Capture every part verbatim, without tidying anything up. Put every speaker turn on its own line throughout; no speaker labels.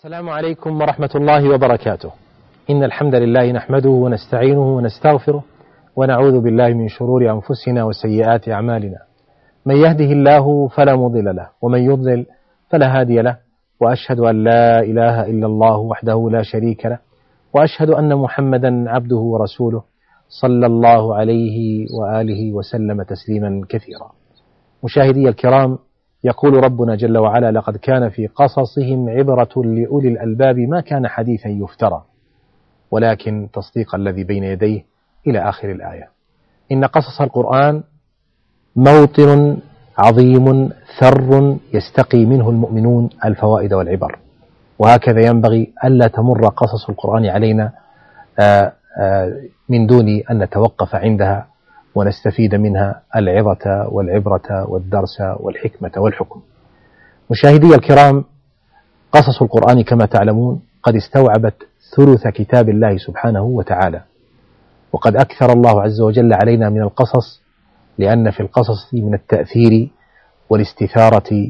السلام عليكم ورحمة الله وبركاته. إن الحمد لله نحمده ونستعينه ونستغفره ونعوذ بالله من شرور أنفسنا وسيئات أعمالنا. من يهده الله فلا مضل له ومن يضلل فلا هادي له، وأشهد أن لا إله إلا الله وحده لا شريك له، وأشهد أن محمدا عبده ورسوله صلى الله عليه وآله وسلم تسليما كثيرا. مشاهدي الكرام، يقول ربنا جل وعلا: لقد كان في قصصهم عبرة لأولي الألباب ما كان حديثا يفترى ولكن تصديق الذي بين يديه إلى آخر الآية. إن قصص القرآن موطن عظيم ثر يستقي منه المؤمنون الفوائد والعبر، وهكذا ينبغي ألا تمر قصص القرآن علينا من دون أن نتوقف عندها ونستفيد منها العظة والعبرة والدرس والحكمة والحكم. مشاهدي الكرام، قصص القرآن كما تعلمون قد استوعبت ثلث كتاب الله سبحانه وتعالى، وقد أكثر الله عز وجل علينا من القصص، لأن في القصص من التأثير والاستثارة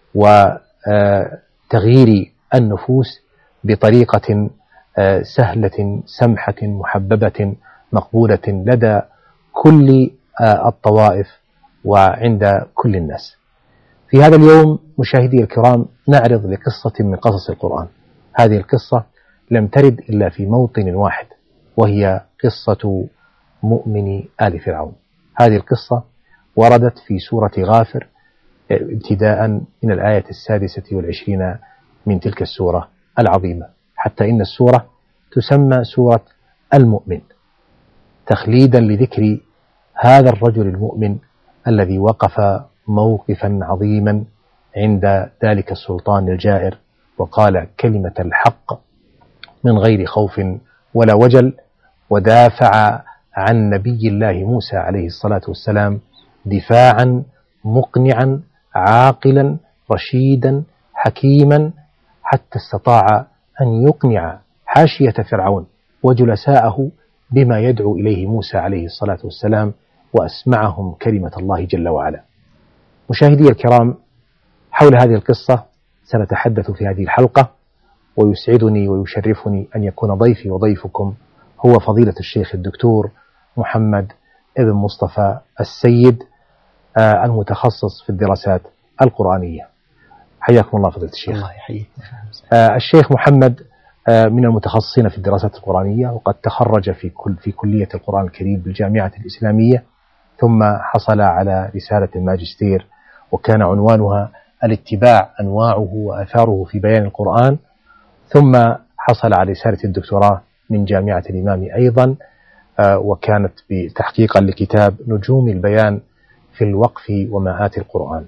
وتغيير النفوس بطريقة سهلة سمحة محببة مقبولة لدى كل الطوائف وعند كل الناس. في هذا اليوم مشاهدي الكرام نعرض لقصة من قصص القرآن. هذه القصة لم ترد إلا في موطن واحد، وهي قصة مؤمن آل فرعون. هذه القصة وردت في سورة غافر ابتداء من الآية السادسة والعشرين من تلك السورة العظيمة، حتى إن السورة تسمى سورة المؤمن تخليدا لذكر هذا الرجل المؤمن الذي وقف موقفا عظيما عند ذلك السلطان الجائر وقال كلمة الحق من غير خوف ولا وجل، ودافع عن نبي الله موسى عليه الصلاة والسلام دفاعا مقنعا عاقلا رشيدا حكيما، حتى استطاع أن يقنع حاشية فرعون وجلساءه بما يدعو إليه موسى عليه الصلاة والسلام، وأسمعهم كلمة الله جل وعلا. مشاهدي الكرام، حول هذه القصة سنتحدث في هذه الحلقة، ويسعدني ويشرفني أن يكون ضيفي وضيفكم هو فضيلة الشيخ الدكتور محمد ابن مصطفى السيد المتخصص في الدراسات القرآنية. حياكم الله فضيلة الشيخ.
الله يحييك.
الشيخ محمد من المتخصصين في الدراسات القرآنية، وقد تخرج في كل في كلية القرآن الكريم بالجامعة الإسلامية، ثم حصل على رسالة الماجستير وكان عنوانها الاتباع أنواعه وآثاره في بيان القرآن، ثم حصل على رسالة الدكتوراه من جامعة الإمام أيضا، وكانت بتحقيقا لكتاب نجوم البيان في الوقف ومآت القرآن.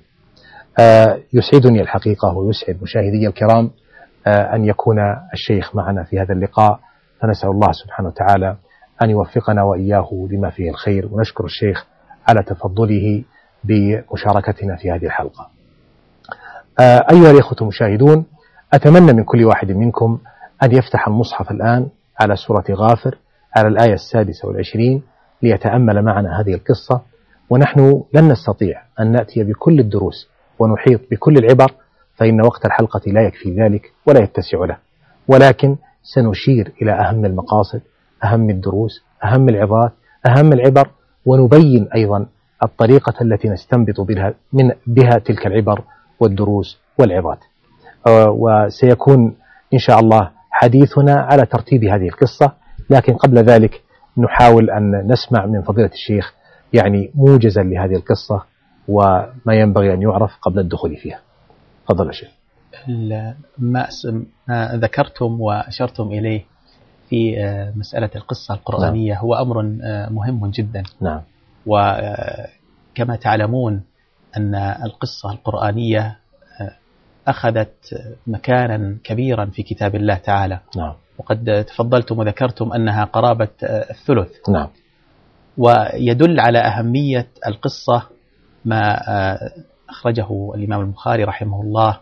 يسعدني الحقيقة ويسعد مشاهدي الكرام أن يكون الشيخ معنا في هذا اللقاء، فنسأل الله سبحانه وتعالى أن يوفقنا وإياه لما فيه الخير، ونشكر الشيخ على تفضله بمشاركتنا في هذه الحلقة. أيها الإخوة المشاهدون، أتمنى من كل واحد منكم أن يفتح المصحف الآن على سورة غافر على الآية السادسة والعشرين ليتأمل معنا هذه القصة. ونحن لن نستطيع أن نأتي بكل الدروس ونحيط بكل العبر، فإن وقت الحلقة لا يكفي ذلك ولا يتسع له، ولكن سنشير إلى أهم المقاصد، أهم الدروس، أهم العظات، أهم العبر، ونبين أيضا الطريقة التي نستنبط بها, من بها تلك العبر والدروس والعظات. وسيكون إن شاء الله حديثنا على ترتيب هذه القصة، لكن قبل ذلك نحاول أن نسمع من فضيلة الشيخ يعني موجزا لهذه القصة وما ينبغي أن يعرف قبل الدخول فيها. تفضل يا شيخ.
ما ذكرتم وأشرتم إليه في مسألة القصة القرآنية نعم. هو أمر مهم جدا.
نعم.
وكما تعلمون أن القصة القرآنية أخذت مكانا كبيرا في كتاب الله تعالى.
نعم.
وقد تفضلتم وذكرتم أنها قرابة الثلث.
نعم.
ويدل على أهمية القصة ما أخرجه الإمام البخاري رحمه الله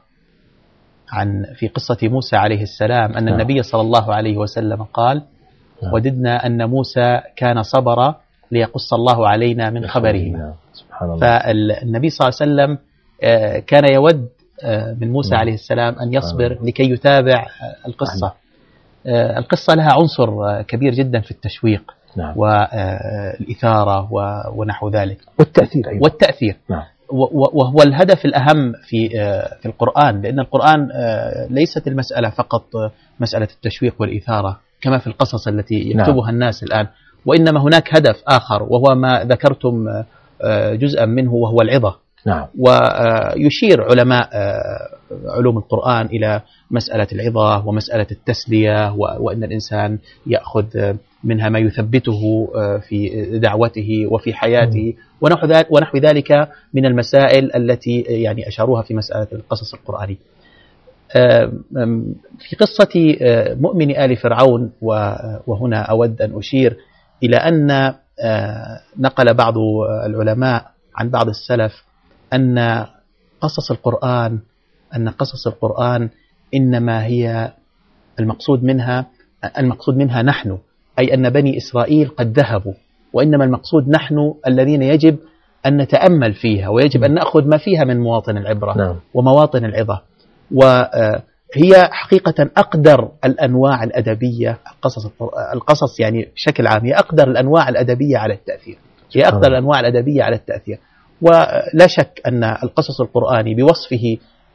عن في قصة موسى عليه السلام أن
نعم.
النبي صلى الله عليه وسلم قال نعم. وددنا أن موسى كان صبر ليقص الله علينا من خبره.
نعم. سبحان الله.
فالنبي صلى الله عليه وسلم كان يود من موسى عليه السلام أن يصبر لكي يتابع القصة. القصة لها عنصر كبير جدا في التشويق نعم. والإثارة ونحو ذلك
والتأثير أيضا.
والتأثير
نعم.
وهو الهدف الأهم في في القرآن، لأن القرآن ليست المسألة فقط مسألة التشويق والإثارة كما في القصص التي يكتبها نعم. الناس الآن، وإنما هناك هدف آخر وهو ما ذكرتم جزءا منه وهو العظة
نعم.
ويشير علماء علوم القرآن إلى مسألة العظة ومسألة التسلية، وأن الإنسان يأخذ منها ما يثبته في دعوته وفي حياته ونحو ذلك من المسائل التي يعني أشاروها في مسألة القصص القرآني. في قصة مؤمن آل فرعون، وهنا أود أن أشير إلى أن نقل بعض العلماء عن بعض السلف أن قصص القرآن أن قصص القرآن إنما هي المقصود منها المقصود منها نحن، أي أن بني إسرائيل قد ذهبوا، وإنما المقصود نحن الذين يجب أن نتأمل فيها ويجب أن نأخذ ما فيها من مواطن العبرة نعم. ومواطن العظة. وهي حقيقة أقدر الأنواع الأدبية، القصص القصص يعني بشكل عام هي أقدر الأنواع الأدبية على التأثير هي أقدر الأنواع الأدبية على التأثير. ولا شك أن القصص القرآني بوصفه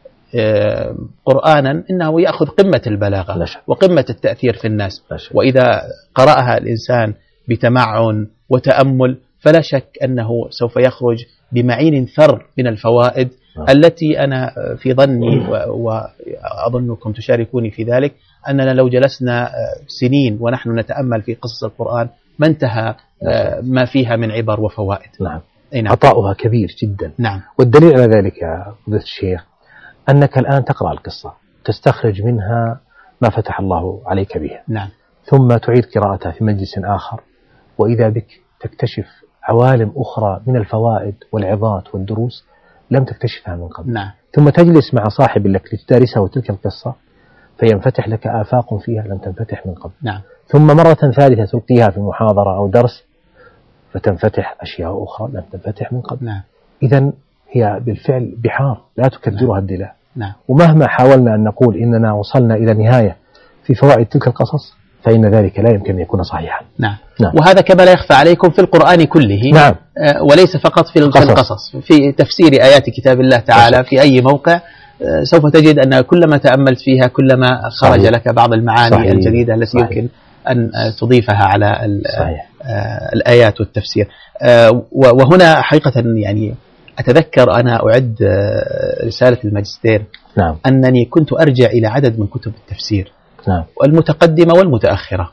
قرآنا إنه يأخذ قمة البلاغة وقمة التأثير في الناس، وإذا قرأها الإنسان بتمعن وتأمل فلا شك أنه سوف يخرج بمعين ثر من الفوائد التي أنا في ظني وأظنكم تشاركوني في ذلك أننا لو جلسنا سنين ونحن نتأمل في قصص القرآن ما انتهى ما فيها من عبر وفوائد.
نعم. عطاؤها كبير جدا.
نعم.
والدليل على ذلك يا فضيلة الشيخ أنك الآن تقرأ القصة تستخرج منها ما فتح الله عليك به
نعم.
ثم تعيد قراءتها في مجلس آخر، وإذا بك تكتشف عوالم أخرى من الفوائد والعظات والدروس لم تكتشفها من قبل
نعم.
ثم تجلس مع صاحب لك لتدارسه تلك القصة فينفتح لك آفاق فيها لم تنفتح من قبل
نعم.
ثم مرة ثالثة تلقيها في محاضرة أو درس فتنفتح أشياء أخرى لم تنفتح من قبل.
نعم.
إذن هي بالفعل بحار لا تكدرها الدلاء.
نعم.
ومهما حاولنا أن نقول إننا وصلنا إلى نهاية في فوائد تلك القصص فإن ذلك لا يمكن أن يكون صحيحا.
نعم. نعم. وهذا كما لا يخفى عليكم في القرآن كله.
نعم.
وليس فقط في القصص. القصص في تفسير آيات كتاب الله تعالى في أي موقع سوف تجد أن كلما تأملت فيها كلما خرج صحيح. لك بعض المعاني صحيح. الجديدة التي صحيح. يمكن أن تضيفها على الآيات والتفسير. وهنا حقيقة يعني أتذكر أنا أعد رسالة الماجستير
نعم.
أنني كنت أرجع إلى عدد من كتب التفسير
نعم.
المتقدمة والمتأخرة،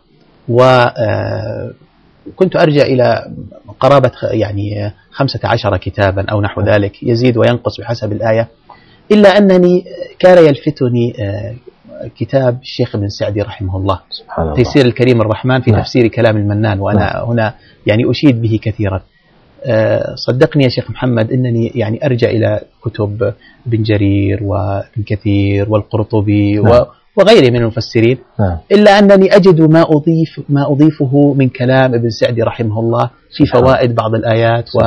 وكنت أرجع إلى قرابة يعني خمسة عشر كتابا أو نحو ذلك، يزيد وينقص بحسب الآية، إلا أنني كان يلفتني كتاب الشيخ ابن سعدي رحمه الله تيسير الكريم الرحمن في نعم. تفسير كلام المنان، وأنا نعم. هنا يعني أشيد به كثيرا. صدقني يا شيخ محمد إنني يعني أرجع إلى كتب ابن جرير وابن كثير والقرطبي نعم. وغيره من المفسرين نعم. إلا أنني أجد ما أضيف ما أضيفه من كلام ابن سعدي رحمه الله في فوائد بعض الآيات و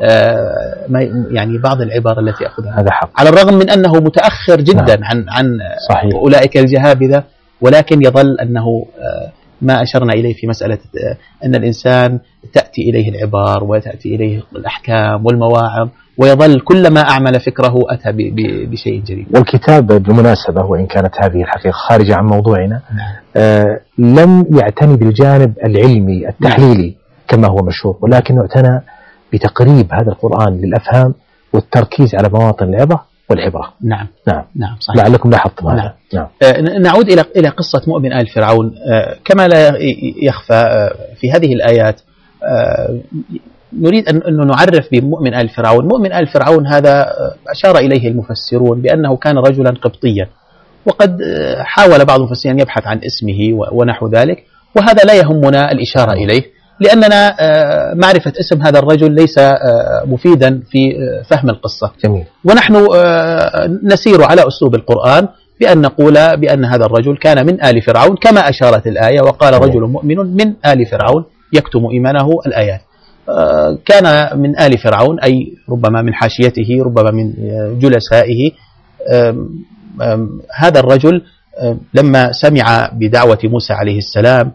يعني بعض العبر التي أخذها،
هذا حق.
على الرغم من أنه متأخر جدا نعم. عن عن صحيح. أولئك الجهابذة، ولكن يظل أنه ما أشرنا إليه في مسألة أن الإنسان تأتي إليه العبار وتأتي إليه الأحكام والمواعظ، ويظل كلما أعمل فكره أتى بشيء جديد.
والكتاب بالمناسبة وإن كانت هذه الحقيقة خارجة عن موضوعنا آه لم يعتني بالجانب العلمي التحليلي نعم. كما هو مشهور، ولكنه اعتنى بتقريب هذا القرآن للأفهام والتركيز على مواطن العظة والعبرة.
نعم
نعم
نعم صحيح.
لعلكم لاحظتم هذا.
نعم. نعم. آه نعود إلى إلى قصة مؤمن آل فرعون. آه كما لا يخفى آه في هذه الآيات آه نريد أن نعرف بمؤمن آل فرعون. مؤمن آل فرعون هذا أشار إليه المفسرون بأنه كان رجلا قبطيا، وقد حاول بعض المفسرين أن يبحث عن اسمه ونحو ذلك، وهذا لا يهمنا الإشارة إليه، لأننا معرفة اسم هذا الرجل ليس مفيدا في فهم القصة.
جميل.
ونحن نسير على أسلوب القرآن بأن نقول بأن هذا الرجل كان من آل فرعون كما أشارت الآية، وقال رجل مؤمن من آل فرعون يكتم إيمانه الآيات. كان من آل فرعون أي ربما من حاشيته، ربما من جلسائه، هذا الرجل لما سمع بدعوة موسى عليه السلام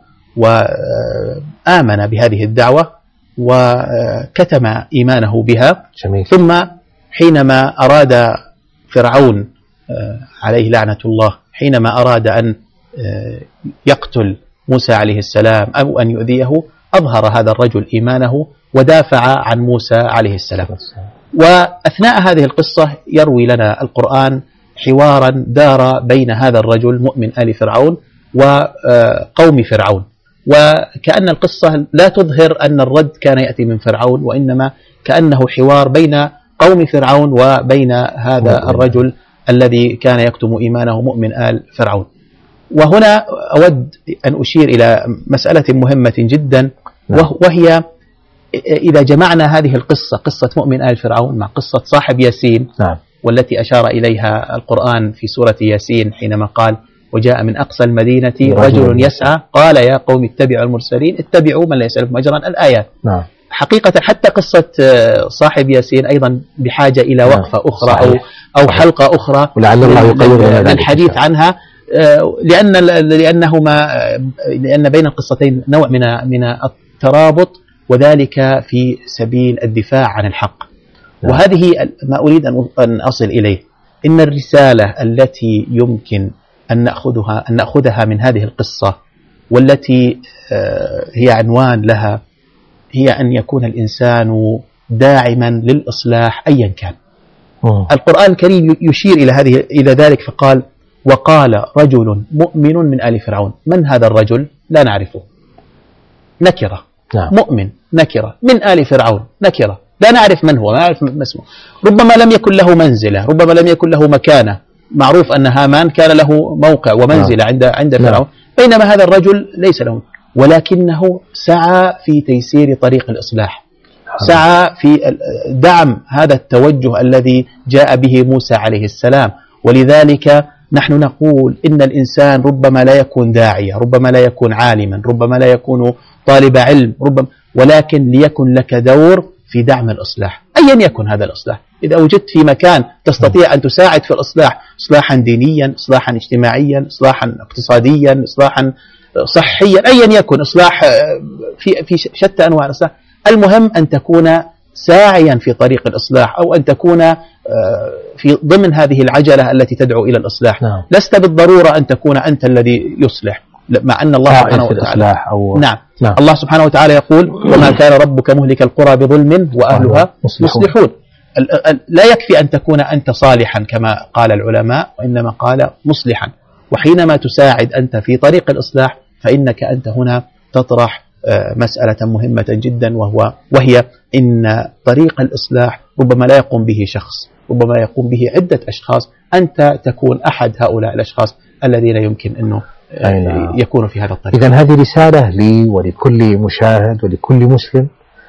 وآمن بهذه الدعوة وكتم إيمانه بها.
جميل.
ثم حينما أراد فرعون عليه لعنة الله حينما أراد أن يقتل موسى عليه السلام أو أن يؤذيه أظهر هذا الرجل إيمانه ودافع عن موسى عليه السلام. وأثناء هذه القصة يروي لنا القرآن حوارا دار بين هذا الرجل مؤمن آل فرعون وقوم فرعون، وكأن القصة لا تظهر أن الرد كان يأتي من فرعون، وإنما كأنه حوار بين قوم فرعون وبين هذا الرجل الذي كان يكتم إيمانه مؤمن آل فرعون. وهنا أود أن أشير إلى مسألة مهمة جدا، وهي إذا جمعنا هذه القصة قصة مؤمن آل فرعون مع قصة صاحب ياسين،
نعم.
والتي أشار إليها القرآن في سورة ياسين حينما قال وجاء من أقصى المدينة رجل يسعى قال يا قوم اتبعوا المرسلين اتبعوا من لا يسألكم أجرا الآيات.
نعم.
حقيقة حتى قصة صاحب ياسين أيضا بحاجة إلى وقفة أخرى أو أو حلقة أخرى
ولعل الله يقيض
للحديث عنها، لأن لأنهما لأن بين القصتين نوع من من الترابط، وذلك في سبيل الدفاع عن الحق. وهذه ما أريد أن أصل إليه، إن الرسالة التي يمكن أن نأخذها أن نأخذها من هذه القصة والتي هي عنوان لها هي أن يكون الإنسان داعما للإصلاح أيا كان. أوه. القرآن الكريم يشير إلى هذه إلى ذلك فقال وقال رجل مؤمن من آل فرعون. من هذا الرجل؟ لا نعرفه، نكرة. نعم. مؤمن نكرة من آل فرعون نكرة، لا نعرف من هو، لا نعرف ما اسمه، ربما لم يكن له منزلة، ربما لم يكن له مكانة. معروف أن هامان كان له موقع ومنزلة عند عند فرعون، بينما هذا الرجل ليس له، ولكنه سعى في تيسير طريق الإصلاح، سعى في دعم هذا التوجه الذي جاء به موسى عليه السلام. ولذلك نحن نقول إن الإنسان ربما لا يكون داعية، ربما لا يكون عالما، ربما لا يكون طالب علم، ربما، ولكن ليكن لك دور في دعم الإصلاح أيا يكن هذا الإصلاح. إذا وجدت في مكان تستطيع أن تساعد في الإصلاح، إصلاحا دينيا، إصلاحا اجتماعيا، إصلاحا اقتصاديا، إصلاحا صحيا، أيا يكن إصلاح في في شتى أنواع الإصلاح، المهم أن تكون ساعيا في طريق الإصلاح أو أن تكون في ضمن هذه العجلة التي تدعو إلى الإصلاح. نعم. لست بالضرورة أن تكون أنت الذي يصلح، مع أن الله سبحانه وتعالى أو... نعم. نعم. الله سبحانه وتعالى يقول وما كان ربك مهلك القرى بظلم وأهلها مصلحون. لا يكفي أن تكون أنت صالحا كما قال العلماء، وإنما قال مصلحا. وحينما تساعد أنت في طريق الإصلاح فإنك أنت هنا تطرح مسألة مهمة جدا، وهو وهي إن طريق الإصلاح ربما لا يقوم به شخص، ربما يقوم به عدة أشخاص، أنت تكون أحد هؤلاء الأشخاص الذين يمكن أنه أين يكون في هذا الطريق.
إذن هذه رسالة لي ولكل مشاهد ولكل مسلم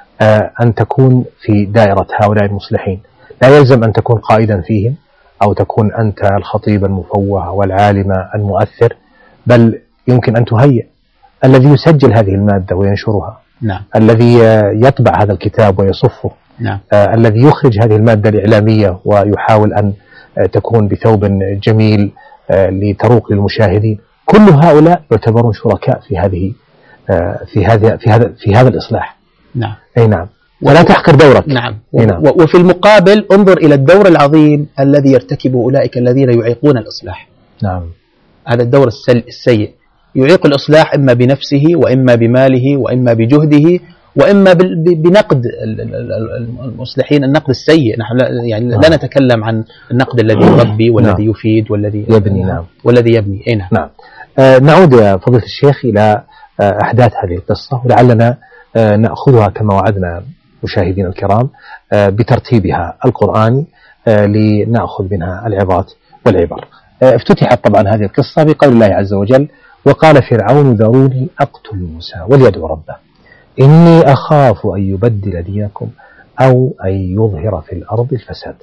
أن تكون في دائرة هؤلاء المصلحين. لا يلزم أن تكون قائدا فيهم أو تكون أنت الخطيب المفوه والعالم المؤثر، بل يمكن أن تهيئ الذي يسجل هذه المادة وينشرها.
نعم.
الذي يطبع هذا الكتاب ويصفه.
نعم.
آه الذي يخرج هذه المادة الإعلامية ويحاول أن آه تكون بثوب جميل آه لتروق للمشاهدين. كل هؤلاء يعتبرون شركاء في هذه آه في هذا في هذا في هذا الإصلاح.
نعم.
أي نعم. ولا تحقر دورك.
نعم. نعم. وفي المقابل انظر إلى الدور العظيم الذي يرتكبه أولئك الذين يعيقون الإصلاح.
نعم.
هذا الدور السيء يعيق الإصلاح إما بنفسه وإما بماله وإما بجهده وإما بنقد المصلحين، النقد السيء. نحن يعني لا نتكلم عن النقد الذي يربي والذي يفيد والذي
يبني. نعم.
والذي يبني. أي نعم.
نعم. آه نعود يا فضيلة الشيخ إلى آه أحداث هذه القصة، ولعلنا آه نأخذها كما وعدنا مشاهدين الكرام آه بترتيبها القرآني آه لنأخذ منها العظات والعبر. آه افتتحت طبعا هذه القصة بقول الله عز وجل وقال فرعون ذروني أقتل موسى وليدعو ربه إني أخاف أن يبدل دينكم أو أن يظهر في الأرض الفساد.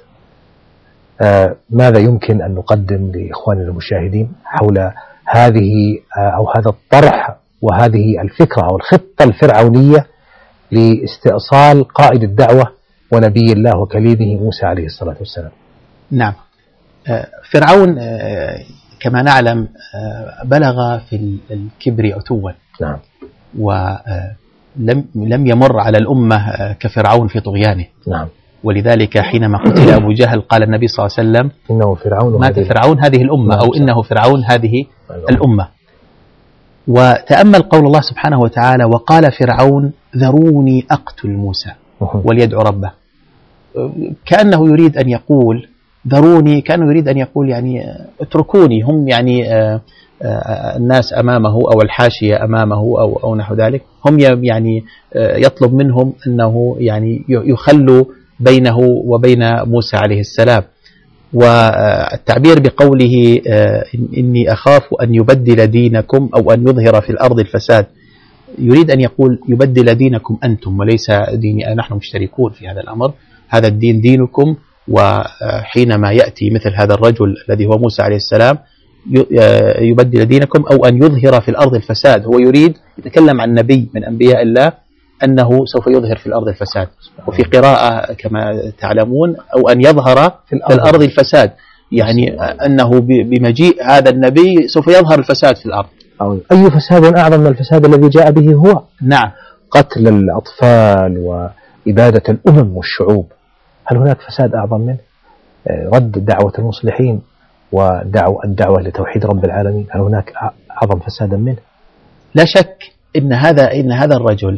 آه ماذا يمكن أن نقدم لإخواننا المشاهدين حول هذه آه أو هذا الطرح وهذه الفكرة أو الخطة الفرعونية لاستئصال قائد الدعوة ونبي الله وكليمه موسى عليه الصلاة والسلام؟
نعم. فرعون كما نعلم بلغ في الكبر عتوا،
نعم،
ولم لم يمر على الأمة كفرعون في طغيانه،
نعم.
ولذلك حينما قتل أبو جهل قال النبي صلى الله عليه وسلم
إنه فرعون
مات فرعون هذه الأمة، أو إنه فرعون هذه الأمة. وتأمل قول الله سبحانه وتعالى: وقال فرعون ذروني أقتل موسى وليدعو ربه. كأنه يريد أن يقول ذروني، كأنه يريد أن يقول يعني اتركوني، هم يعني الناس أمامه أو الحاشية أمامه أو أو نحو ذلك، هم يعني يطلب منهم أنه يعني يخلوا بينه وبين موسى عليه السلام. والتعبير بقوله إني أخاف أن يبدل دينكم أو أن يظهر في الأرض الفساد، يريد أن يقول يبدل دينكم أنتم وليس ديني، نحن مشتركون في هذا الأمر، هذا الدين دينكم. وحينما يأتي مثل هذا الرجل الذي هو موسى عليه السلام يبدل دينكم أو أن يظهر في الأرض الفساد، هو يريد يتكلم عن نبي من أنبياء الله أنه سوف يظهر في الأرض الفساد. وفي قراءة كما تعلمون أو أن يظهر في الأرض الفساد، يعني أنه بمجيء هذا النبي سوف يظهر الفساد في الأرض.
أي فساد أعظم من الفساد الذي جاء به هو؟
نعم،
قتل الأطفال وإبادة الأمم والشعوب. هل هناك فساد أعظم منه؟ رد دعوة المصلحين ودعوة الدعوة لتوحيد رب العالمين، هل هناك أعظم فسادا منه؟
لا شك إن هذا إن هذا الرجل،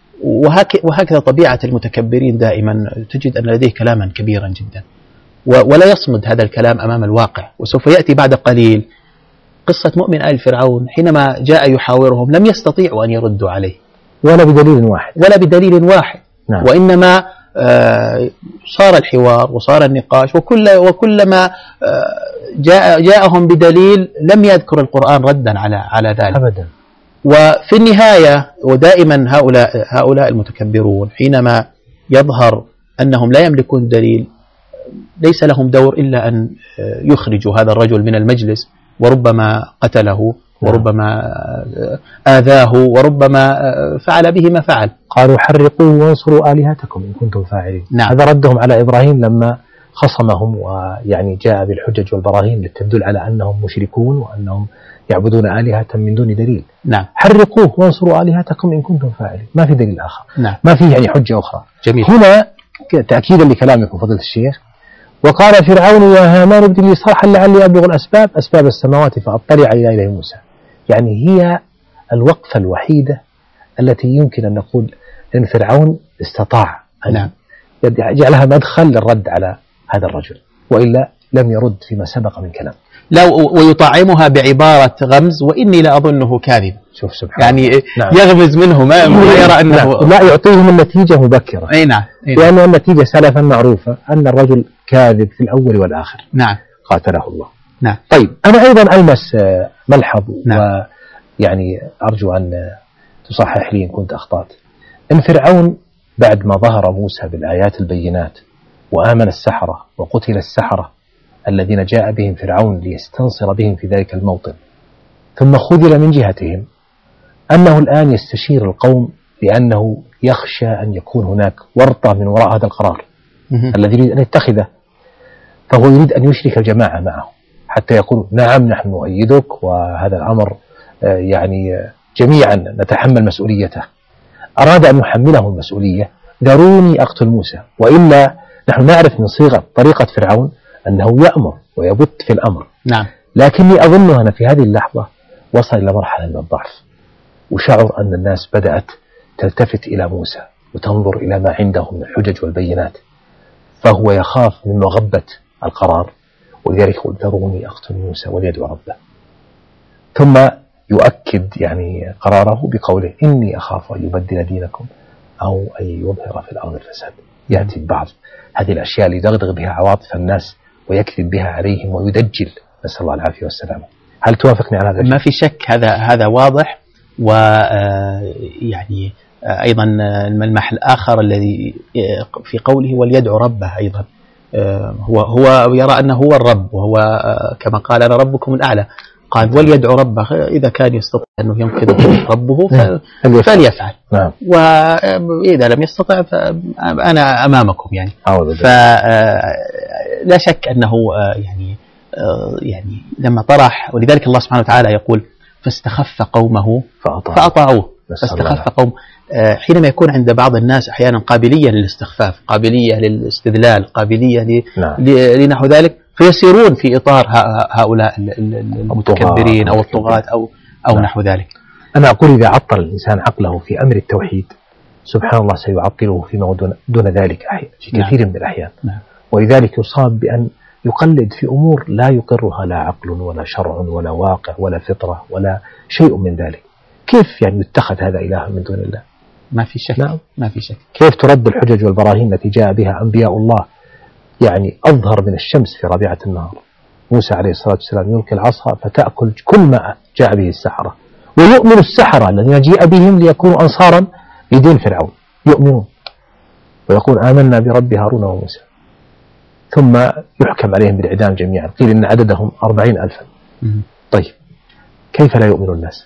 وهكذا طبيعة المتكبرين دائما تجد أن لديه كلاما كبيرا جدا ولا يصمد هذا الكلام أمام الواقع. وسوف يأتي بعد قليل قصة مؤمن آل فرعون حينما جاء يحاورهم لم يستطيعوا أن يردوا عليه
ولا بدليل واحد
ولا بدليل واحد.
نعم.
وإنما آه صار الحوار وصار النقاش، وكل وكلما آه جاء جاءهم بدليل لم يذكر القرآن ردا على على ذلك
أبدا.
وفي النهاية ودائما هؤلاء هؤلاء المتكبرون حينما يظهر أنهم لا يملكون دليل ليس لهم دور إلا أن يخرجوا هذا الرجل من المجلس، وربما قتله وربما آذاه وربما فعل به ما فعل.
قالوا حرقوه وانصروا آلهتكم إن كنتم فاعلين.
نعم.
هذا ردهم على إبراهيم لما خصمهم ويعني جاء بالحجج والبراهين لتدل على أنهم مشركون وأنهم يعبدون آلهة من دون دليل.
نعم.
حرقوه وانصروا آلهتكم إن كنتم فاعلين، ما في دليل آخر.
نعم.
ما في يعني حجة أخرى.
جميل.
هنا تأكيدا لكلامكم فضيلة الشيخ: وقال فرعون يا هامان ابن لي صرحا لعلي أبلغ الأسباب أسباب السماوات فأطلع إلى إله موسى. يعني هي الوقفة الوحيدة التي يمكن أن نقول أن فرعون استطاع أن
نعم.
يجعلها مدخل للرد على هذا الرجل، وإلا لم يرد فيما سبق من كلام.
لا، ويطعمها بعبارة غمز وإني لا أظنه كاذب.
شوف سبحان
يعني
نعم.
يغمز منه ما يرى أنه
لا, لا يعطيهم النتيجة مبكرة.
أي نعم.
لأن النتيجة سلفا معروفة أن الرجل كاذب في الأول والآخر.
نعم.
قاتله الله.
نعم.
طيب أنا أيضا ألمس ملحظ
نعم.
ويعني أرجو أن تصحح لي إن كنت أخطأت. إن فرعون بعد ما ظهر موسى بالآيات البينات وآمن السحرة وقتل السحرة الذين جاء بهم فرعون ليستنصر بهم في ذلك الموطن، ثم خذل من جهتهم، أنه الآن يستشير القوم لأنه يخشى أن يكون هناك ورطة من وراء هذا القرار الذي يريد أن يتخذه، فهو يريد أن يشرك الجماعة معه حتى يقولوا نعم نحن نؤيدك وهذا الأمر يعني جميعا نتحمل مسؤوليته. أراد أن يحمله المسؤولية: ذروني أقتل موسى. وإلا نحن نعرف من صيغة طريقة فرعون أنه يأمر ويبت في الأمر.
نعم.
لكني أظن أن في هذه اللحظة وصل إلى مرحلة من الضعف، وشعر أن الناس بدأت تلتفت إلى موسى وتنظر إلى ما عنده من الحجج والبينات، فهو يخاف من مغبة القرار، ولذلك يقول ذروني أقتل موسى وليدعو ربه. ثم يؤكد يعني قراره بقوله إني أخاف أن يبدل دينكم أو أن يظهر في الأرض الفساد. يأتي ببعض هذه الأشياء اللي يدغدغ بها عواطف الناس ويكذب بها عليهم ويدجل، نسأل الله العافية والسلامة. هل توافقني على هذا الشيء؟
ما في شك، هذا هذا واضح. ويعني أيضا الملمح الآخر الذي في قوله وليدعو ربه أيضا، هو هو يرى أنه هو الرب، وهو كما قال أنا ربكم الأعلى. قال وليدعو ربه، إذا كان يستطيع أنه ينقذ ربه فليفعل، وإذا لم يستطع فأنا أمامكم يعني. فلا شك أنه يعني يعني لما طرح، ولذلك الله سبحانه وتعالى يقول فاستخف قومه
فأطاعوه,
فأطاعوه. فاستخف قوم حينما يكون عند بعض الناس أحيانا قابلية للاستخفاف، قابلية للاستذلال، قابلية
نعم.
لنحو ذلك، فيسيرون في إطار هؤلاء المتكبرين أو الطغاة أو أو
نعم.
نحو ذلك.
أنا أقول إذا عطل الإنسان عقله في أمر التوحيد سبحان الله سيعطله فيما دون, دون ذلك في كثير نعم. من الأحيان نعم. ولذلك يصاب بأن يقلد في أمور لا يقرها لا عقل ولا شرع ولا واقع ولا فطرة ولا شيء من ذلك. كيف يعني يتخذ هذا إله من دون الله؟
ما في شك.
نعم.
ما في شك.
كيف ترد الحجج والبراهين التي جاء بها أنبياء الله يعني أظهر من الشمس في ربيعة النهار؟ موسى عليه الصلاة والسلام يلقي العصا فتأكل كل ما جاء به السحرة، ويؤمن السحرة الذين جيء بهم ليكونوا أنصارا لدين فرعون، يؤمنون ويقول آمنا برب هارون وموسى، ثم يحكم عليهم بالإعدام جميعا. قيل إن عددهم أربعين ألفا. طيب كيف لا يؤمن الناس؟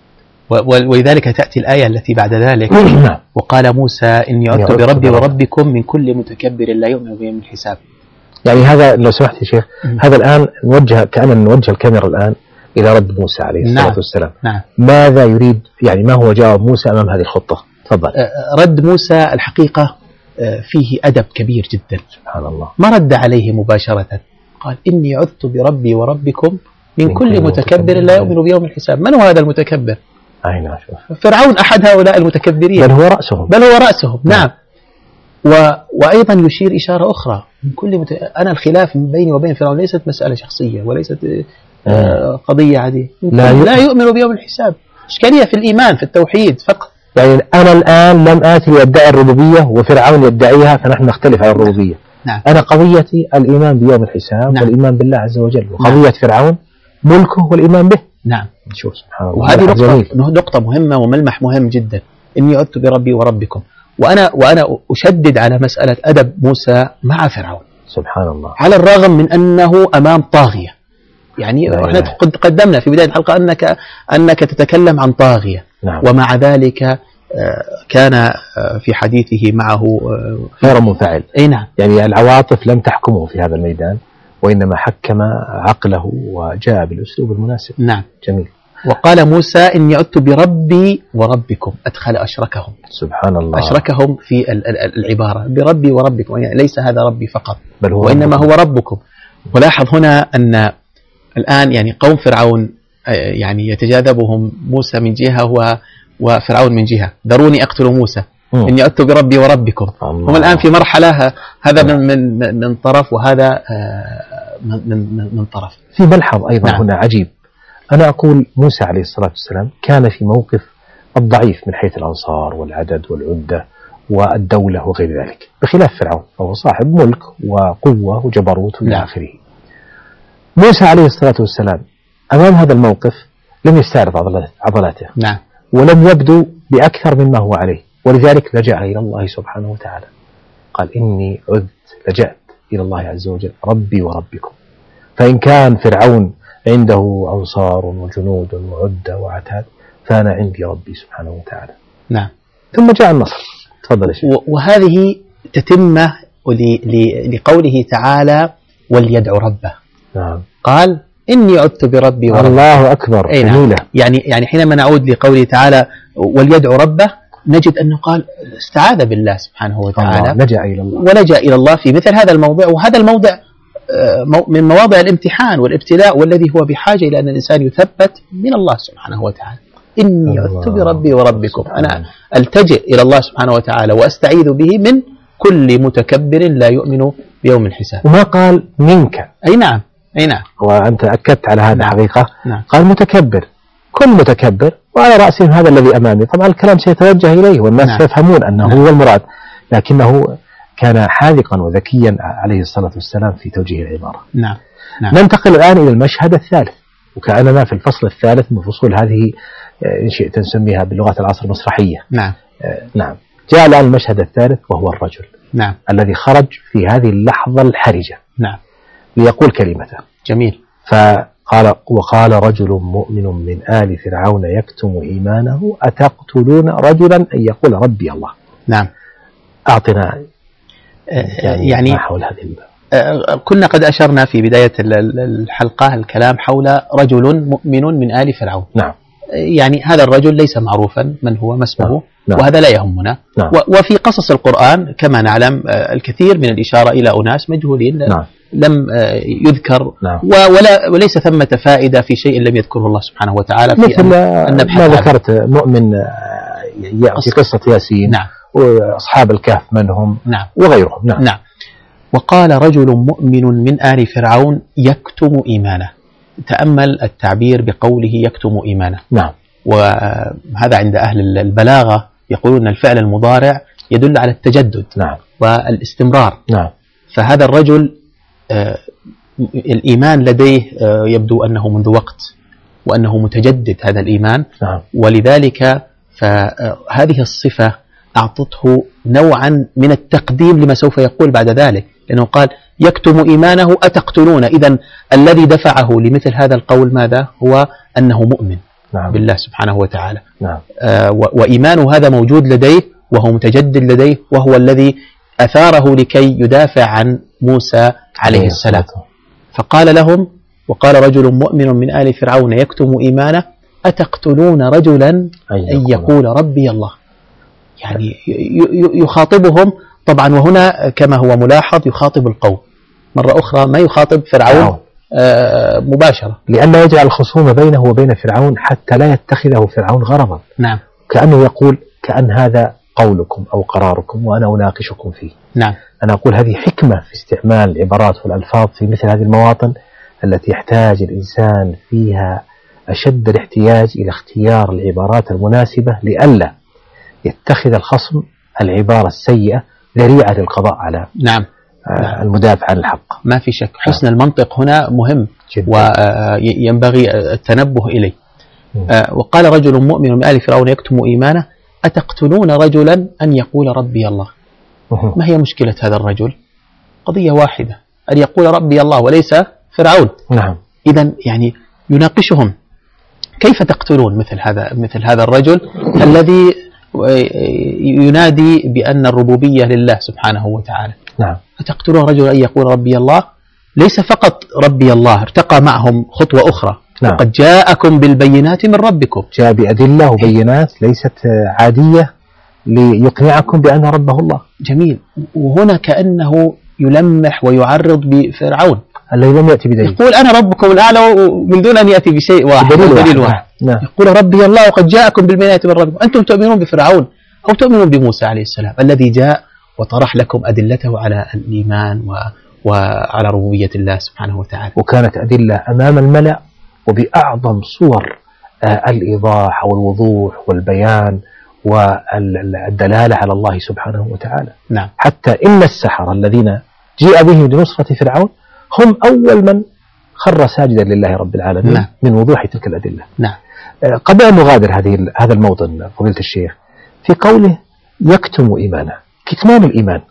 ولذلك تأتي الآية التي بعد ذلك وقال موسى إني عدت بربي وربكم من كل متكبر لا يؤمن بيوم الحساب.
يعني هذا لو سمحت يا شيخ، هذا الآن نوجه كأننا نوجه الكاميرا الآن إلى رد موسى عليه الصلاة نعم. والسلام.
نعم.
ماذا يريد يعني ما هو جواب موسى أمام هذه الخطة؟ تفضل.
رد موسى الحقيقة فيه أدب كبير جدا.
سبحان الله.
ما رد عليه مباشرة، قال إني عدت بربي وربكم من, من كل متكبر لا يؤمن بيوم الحساب. من هو هذا المتكبر؟
أي نعم.
فرعون أحد هؤلاء المتكبرين،
بل هو رأسهم
بل هو رأسهم. نعم, نعم. و... وأيضا يشير إشارة أخرى من كل مت... أنا الخلاف بيني وبين فرعون ليست مسألة شخصية وليست آه قضية عادية. لا, لا يؤمن بيوم الحساب، إشكالية في الإيمان في التوحيد فقط.
يعني أنا الآن لم آتي لأدعي الربوبية وفرعون يدعيها فنحن نختلف على الربوبية.
نعم.
أنا قضيتي الإيمان بيوم الحساب نعم. والإيمان بالله عز وجل، وقضية نعم. فرعون ملكه والإيمان به.
نعم.
شوف سبحان الله.
وهذه نقطة, نقطة مهمة وملمح مهم جدا. إني عدت بربي وربكم، وأنا وأنا أشدد على مسألة أدب موسى مع فرعون.
سبحان الله.
على الرغم من أنه أمام طاغية، يعني احنا قد قدمنا في بداية الحلقة أنك أنك تتكلم عن طاغية.
نعم.
ومع ذلك كان في حديثه معه
غير منفعل.
أي نعم.
يعني العواطف لم تحكمه في هذا الميدان، وإنما حكم عقله وجاء بالأسلوب المناسب.
نعم.
جميل.
وقال موسى إني عدت بربي وربكم، أدخل أشركهم.
سبحان الله.
أشركهم في العبارة بربي وربكم، يعني ليس هذا ربي فقط
بل هو
وإنما
ربكم.
هو ربكم. ولاحظ هنا أن الآن يعني قوم فرعون يعني يتجاذبهم موسى من جهة وفرعون من جهة، ذروني أقتل موسى م. إني عدت بربي وربكم. هم الآن في مرحلة هذا من, من, من طرف وهذا من, من, من طرف.
في ملحظ أيضا
نعم.
هنا عجيب. أنا أقول موسى عليه الصلاة والسلام كان في موقف الضعيف من حيث الأنصار والعدد والعدة والدولة وغير ذلك، بخلاف فرعون فهو صاحب ملك وقوة وجبروت إلى آخره. موسى عليه الصلاة والسلام أمام هذا الموقف لم يستعرض عضلاته
نعم.
ولم يبدو بأكثر مما هو عليه، ولذلك لجأ إلى الله سبحانه وتعالى، قال إني عذت لجأت إلى الله عز وجل ربي وربكم. فإن كان فرعون عنده أنصار وجنود وعدة وعتاد، فأنا عندي ربي سبحانه وتعالى.
نعم.
ثم جاء النصر. تفضل يا شيخ.
وهذه تتمة لقوله تعالى وليدعو ربه.
نعم.
قال إني عدت بربي وربكم.
الله أكبر.
نعم. يعني يعني حينما نعود لقوله تعالى وليدعو ربه نجد أنه قال استعاذ بالله سبحانه وتعالى،
لجأ إلى الله
ولجأ إلى الله في مثل هذا الموضع. وهذا الموضع من مواضع الامتحان والابتلاء، والذي هو بحاجة إلى أن الإنسان يثبت من الله سبحانه وتعالى. إني عدت بربي وربكم، أنا ألتجئ إلى الله سبحانه وتعالى وأستعيذ به من كل متكبر لا يؤمن بيوم الحساب.
وما قال منك.
أي نعم. أي نعم.
وأنت أكدت على هذا.
نعم.
حقيقة.
نعم.
قال متكبر، كل متكبر، وعلى رأسهم هذا الذي أمامي. طبعا الكلام سيتوجه إليه والناس نعم. سيفهمون أنه نعم. هو المراد، لكنه كان حاذقا وذكيا عليه الصلاة والسلام في توجيه العبارة.
نعم. نعم.
ننتقل الآن إلى المشهد الثالث، وكأننا في الفصل الثالث من فصول هذه إن شئت نسميها بلغة العصر مسرحية.
نعم.
آه نعم. جاء الآن المشهد الثالث وهو الرجل.
نعم.
الذي خرج في هذه اللحظة الحرجة.
نعم.
ليقول كلمته.
جميل.
فقال وقال رجل مؤمن من آل فرعون يكتم إيمانه أتقتلون رجلا أن يقول ربي الله.
نعم.
أعطنا
يعني, يعني
ما حول هذه
كنا قد أشرنا في بداية الحلقة الكلام حول رجل مؤمن من آل فرعون.
نعم.
يعني هذا الرجل ليس معروفا من هو ما اسمه.
نعم.
وهذا لا يهمنا.
نعم.
وفي قصص القرآن كما نعلم الكثير من الإشارة إلى أناس مجهولين.
نعم.
لم يذكر.
نعم.
ولا وليس ثمة فائدة في شيء لم يذكره الله سبحانه وتعالى في
مثل
أن
ما ذكرت مؤمن في قصة ياسين.
نعم.
وأصحاب الكهف من هم.
نعم.
وغيرهم. نعم.
نعم. وقال رجل مؤمن من آل فرعون يكتم إيمانه. تأمل التعبير بقوله يكتم إيمانه.
نعم.
وهذا عند أهل البلاغة يقولون الفعل المضارع يدل على التجدد.
نعم.
والاستمرار.
نعم.
فهذا الرجل آه الإيمان لديه آه يبدو أنه منذ وقت وأنه متجدد هذا الإيمان.
نعم.
ولذلك فهذه الصفة أعطته نوعا من التقديم لما سوف يقول بعد ذلك، لأنه قال يكتم إيمانه أتقتلون. إذن الذي دفعه لمثل هذا القول ماذا؟ هو أنه مؤمن. نعم. بالله سبحانه وتعالى.
نعم.
آه وإيمانه هذا موجود لديه وهو متجدد لديه، وهو الذي أثاره لكي يدافع عن موسى عليه السلام. فقال لهم وقال رجل مؤمن من آل فرعون يكتم إيمانه أتقتلون رجلا أن يقول ربي الله. يعني يخاطبهم طبعا، وهنا كما هو ملاحظ يخاطب القوم مرة أخرى، ما يخاطب فرعون آه مباشرة،
لأن يجعل الخصومة بينه وبين فرعون حتى لا يتخذه فرعون غرضا.
نعم.
كأنه يقول كأن هذا قولكم أو قراركم وأنا أناقشكم فيه.
نعم.
أنا أقول هذه حكمة في استعمال العبارات والألفاظ في مثل هذه المواطن التي يحتاج الإنسان فيها أشد الاحتياج إلى اختيار العبارات المناسبة لئلا يتخذ الخصم العبارة السيئة ذريعة للقضاء على
نعم.
المدافع عن الحق.
ما في شك حسن نعم. المنطق هنا مهم جدا. وينبغي التنبه إليه. وقال رجل مؤمن من آل فرعون يكتم إيمانه أتقتلون رجلا أن يقول ربي الله. ما هي مشكلة هذا الرجل؟ قضية واحدة، أن يقول ربي الله وليس فرعون.
نعم.
إذن يعني يناقشهم كيف تقتلون مثل هذا مثل هذا الرجل الذي ينادي بأن الربوبية لله سبحانه وتعالى.
نعم.
أتقتلون رجلا أن يقول ربي الله؟ ليس فقط ربي الله، ارتقى معهم خطوة أخرى.
نعم.
وقد جاءكم بالبينات من ربكم.
جاء بأدلة وبينات ليست عادية ليقنعكم بأن ربه الله.
جميل. وهنا كأنه يلمح ويعرض بفرعون
الذي لم يأتي بدليل،
يقول أنا ربكم الأعلى من دون أن يأتي بشيء واحد
دليل واحد, واحد.
نعم. يقول ربي الله وقد جاءكم بالبينات من ربكم. أنتم تؤمنون بفرعون أو تؤمنون بموسى عليه السلام الذي جاء وطرح لكم أدلته على الإيمان و... وعلى ربوبية الله سبحانه وتعالى،
وكانت أدلة أمام الملأ وبأعظم صور الإيضاح والوضوح والبيان والدلالة على الله سبحانه وتعالى.
نعم.
حتى إن السحرة الذين جيء بهم لنصرة فرعون هم أول من خر ساجدا لله رب العالمين.
نعم.
من وضوح تلك الأدلة.
نعم.
قبل أن نغادر هذه هذا الموطن فضيلة الشيخ، في قوله يكتم إيمانه، كتمان الإيمان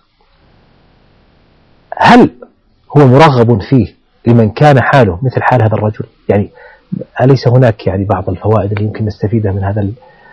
هل هو مرغب فيه لمن كان حاله مثل حال هذا الرجل؟ يعني أليس هناك يعني بعض الفوائد اللي يمكن نستفيدها من هذا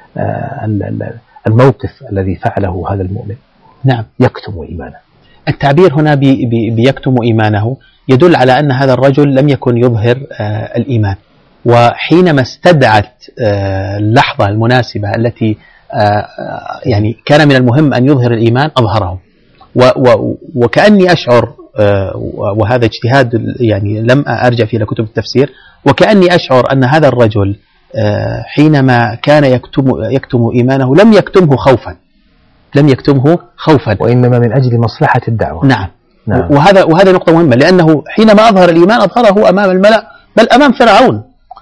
الموقف الذي فعله هذا المؤمن؟
نعم.
يكتم إيمانه. التعبير
هنا بي بي بيكتم إيمانه يدل على أن هذا الرجل لم يكن يظهر آه الإيمان، وحينما استدعت آه اللحظة المناسبة التي آه يعني كان من المهم أن يظهر الإيمان أظهره. و و وكأني أشعر آه وهذا اجتهاد يعني لم أرجع فيه لكتب التفسير، وكأني أشعر أن هذا الرجل آه حينما كان يكتم يكتم إيمانه لم يكتمه خوفا لم يكتمه خوفا
وإنما من أجل مصلحة الدعوة.
نعم. نعم. وهذا وهذا نقطة مهمة، لأنه حينما أظهر الإيمان أظهره أمام الملأ بل أمام فرعون،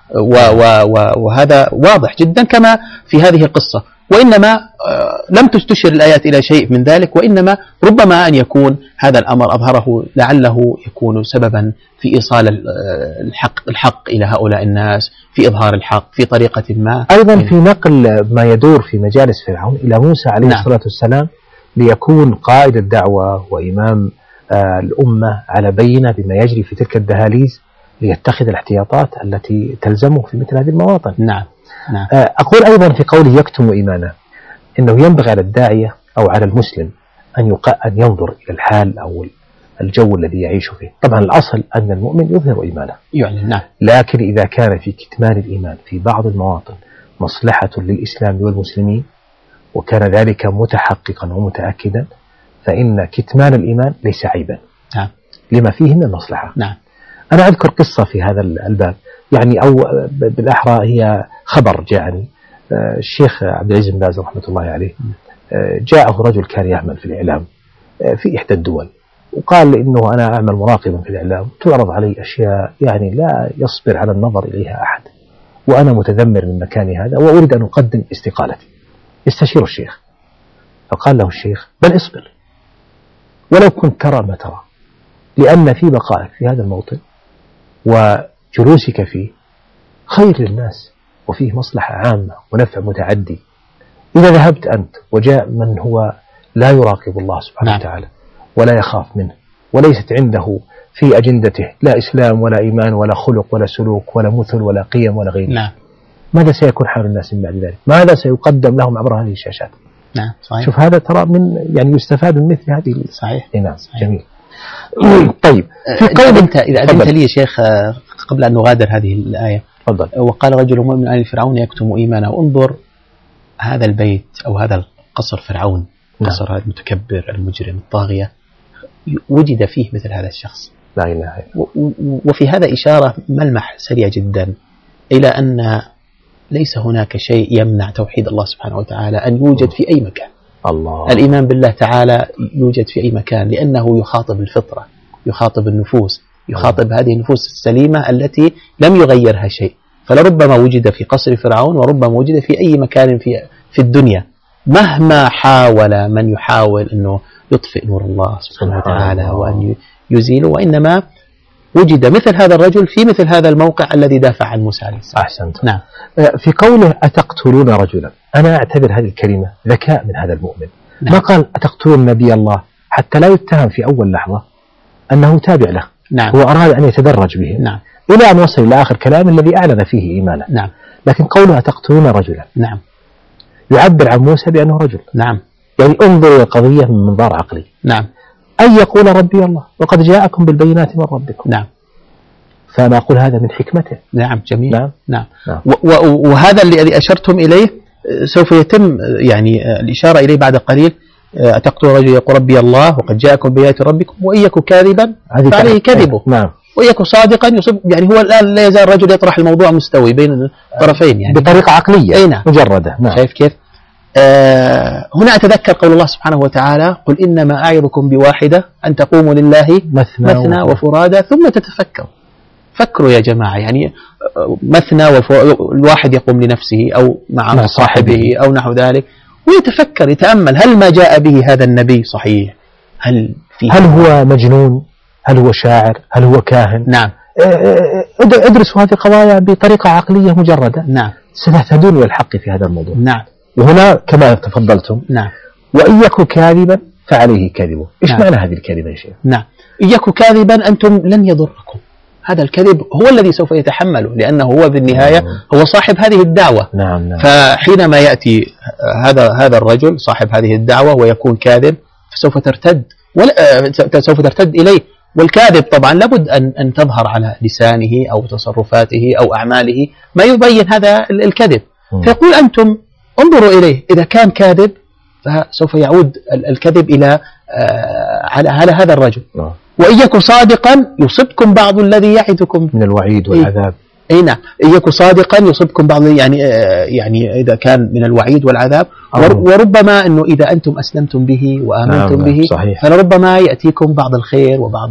وهذا واضح جدا كما في هذه القصة. وإنما لم تستشر الآيات إلى شيء من ذلك، وإنما ربما أن يكون هذا الأمر أظهره لعله يكون سببا في إيصال الحق الحق إلى هؤلاء الناس، في إظهار الحق في طريقة ما،
أيضا في نقل ما يدور في مجالس فرعون إلى موسى عليه نعم. الصلاة والسلام، ليكون قائد الدعوة وإمام آه الأمة على بينة بما يجري في تلك الدهاليز، ليتخذ الاحتياطات التي تلزمه في مثل هذه المواطن.
نعم. نعم.
آه أقول أيضا في قوله يكتم إيمانه، إنه ينبغي على الداعية أو على المسلم أن, أن ينظر إلى الحال أو الجو الذي يعيش فيه. طبعا الأصل أن المؤمن يظهر إيمانه
يعني نعم.
لكن إذا كان في كتمان الإيمان في بعض المواطن مصلحة للإسلام والمسلمين وكان ذلك متحققا ومتأكدا فإن كتمان الإيمان ليس عيبا
نعم.
لما فيه من المصلحة.
نعم.
أنا أذكر قصة في هذا الباب يعني أو بالأحرى هي خبر جاءني. الشيخ عبد العزيز بن باز رحمة الله عليه جاءه رجل كان يعمل في الإعلام في إحدى الدول وقال إنه أنا أعمل مراقبا في الإعلام تعرض علي أشياء يعني لا يصبر على النظر إليها أحد وأنا متذمر من مكاني هذا وأريد أن أقدم استقالتي يستشير الشيخ. فقال له الشيخ بل اصبر ولو كنت ترى ما ترى لأن في بقائك في هذا الموطن وجلوسك فيه خير للناس وفيه مصلحة عامة ونفع متعدي. إذا ذهبت أنت وجاء من هو لا يراقب الله سبحانه نعم. وتعالى ولا يخاف منه وليست عنده في أجندته لا إسلام ولا إيمان ولا خلق ولا سلوك ولا مثل ولا قيم ولا غيره
نعم.
ماذا سيكون حال الناس من بعد ذلك؟ ماذا سيقدم لهم عبر هذه الشاشات؟
نعم صحيح.
شوف هذا ترى من يعني يستفاد من مثل هذه.
صحيح.
نعم جميل. طيب
في قول أنت إذا أذنت لي يا شيخ قبل أن نغادر هذه الآية
تفضل.
وقال رجل مؤمن من آل فرعون يكتم إيمانه. انظر هذا البيت أو هذا القصر فرعون قصر هذا المتكبر المجرم الطاغية وجد فيه مثل هذا الشخص
لا إله إلا
الله. وفي هذا إشارة ملمح سريع جدا إلى أن ليس هناك شيء يمنع توحيد الله سبحانه وتعالى أن يوجد في أي مكان.
الله.
الإيمان بالله تعالى يوجد في أي مكان لأنه يخاطب الفطرة يخاطب النفوس يخاطب الله. هذه النفوس السليمة التي لم يغيرها شيء. فلربما وجد في قصر فرعون وربما وجد في أي مكان في في الدنيا مهما حاول من يحاول أنه يطفئ نور الله سبحانه وتعالى وأن يزيله وإنما وجد مثل هذا الرجل في مثل هذا الموقع الذي دافع عن موسى عليه السلام.
أحسنت.
نعم.
في قوله أتقتلون رجلا أنا أعتبر هذه الكلمة ذكاء من هذا المؤمن. نعم. ما قال أتقتلون نبي الله حتى لا يتهم في أول لحظة أنه تابع له.
نعم.
هو أراد أن يتدرج به.
نعم.
إلى أن وصل إلى آخر كلام الذي أعلن فيه إيمانه.
نعم.
لكن قوله أتقتلون رجلا
نعم.
يعبر عن موسى بأنه رجل.
نعم.
يعني انظر إلى القضية من منظار عقلي.
نعم.
أن يقول ربي الله وقد جاءكم بالبينات من ربكم.
نعم.
فأنا أقول هذا من حكمته.
نعم جميل.
نعم.
نعم. نعم. وهذا الذي أشرتم إليه سوف يتم يعني الإشارة إليه بعد قليل. أتقتل رجل يقول ربي الله وقد جاءكم بآيات ربكم وإن يكن كاذبا فعليه كذبه.
نعم.
وإن يكن صادقا يصب يعني هو الآن لا يزال الرجل يطرح الموضوع مستوي بين الطرفين يعني
بطريقة عقلية.
أي نعم.
مجردة. نعم.
شايف كيف؟ آه هنا أتذكر قول الله سبحانه وتعالى قل إنما أعظكم بواحدة أن تقوموا لله مثنى, مثنى وفرادى ثم تتفكروا. فكروا يا جماعة يعني مثنى والواحد يقوم لنفسه أو مع صاحبه أو نحو ذلك ويتفكر يتأمل هل ما جاء به هذا النبي صحيح؟ هل فيه
هل هو مجنون؟ هل هو شاعر؟ هل هو كاهن؟
نعم.
ادرسوا هذه القضايا بطريقة عقلية مجردة.
نعم.
ستهتدون إلى الحق في هذا الموضوع.
نعم.
وهنا كما تفضلتم.
نعم.
وإن يكن كاذبا فعليه كذبه. إيش
نعم.
معنى هذه الكلمة يا شيخ؟
نعم. إن يكن كاذبا أنتم لن يضركم. هذا الكذب هو الذي سوف يتحمله لأنه هو في النهاية
نعم.
هو صاحب هذه الدعوة.
نعم. نعم.
فحينما يأتي هذا هذا الرجل صاحب هذه الدعوة ويكون كاذب فسوف ترتد ولا سوف ترتد إليه. والكاذب طبعا لابد أن أن تظهر على لسانه أو تصرفاته أو أعماله ما يبين هذا الكذب. فيقول أنتم انظروا إليه إذا كان كاذب فسوف يعود الكذب إلى على على هذا الرجل. وإن يكن صادقا يصبكم بعض الذي يعدكم
من الوعيد والعذاب.
أي نعم. إن يكن صادقا يصبكم بعض يعني يعني إذا كان من الوعيد والعذاب. وربما أنه إذا أنتم أسلمتم به وآمنتم
نعم.
به
صحيح.
فلربما يأتيكم بعض الخير وبعض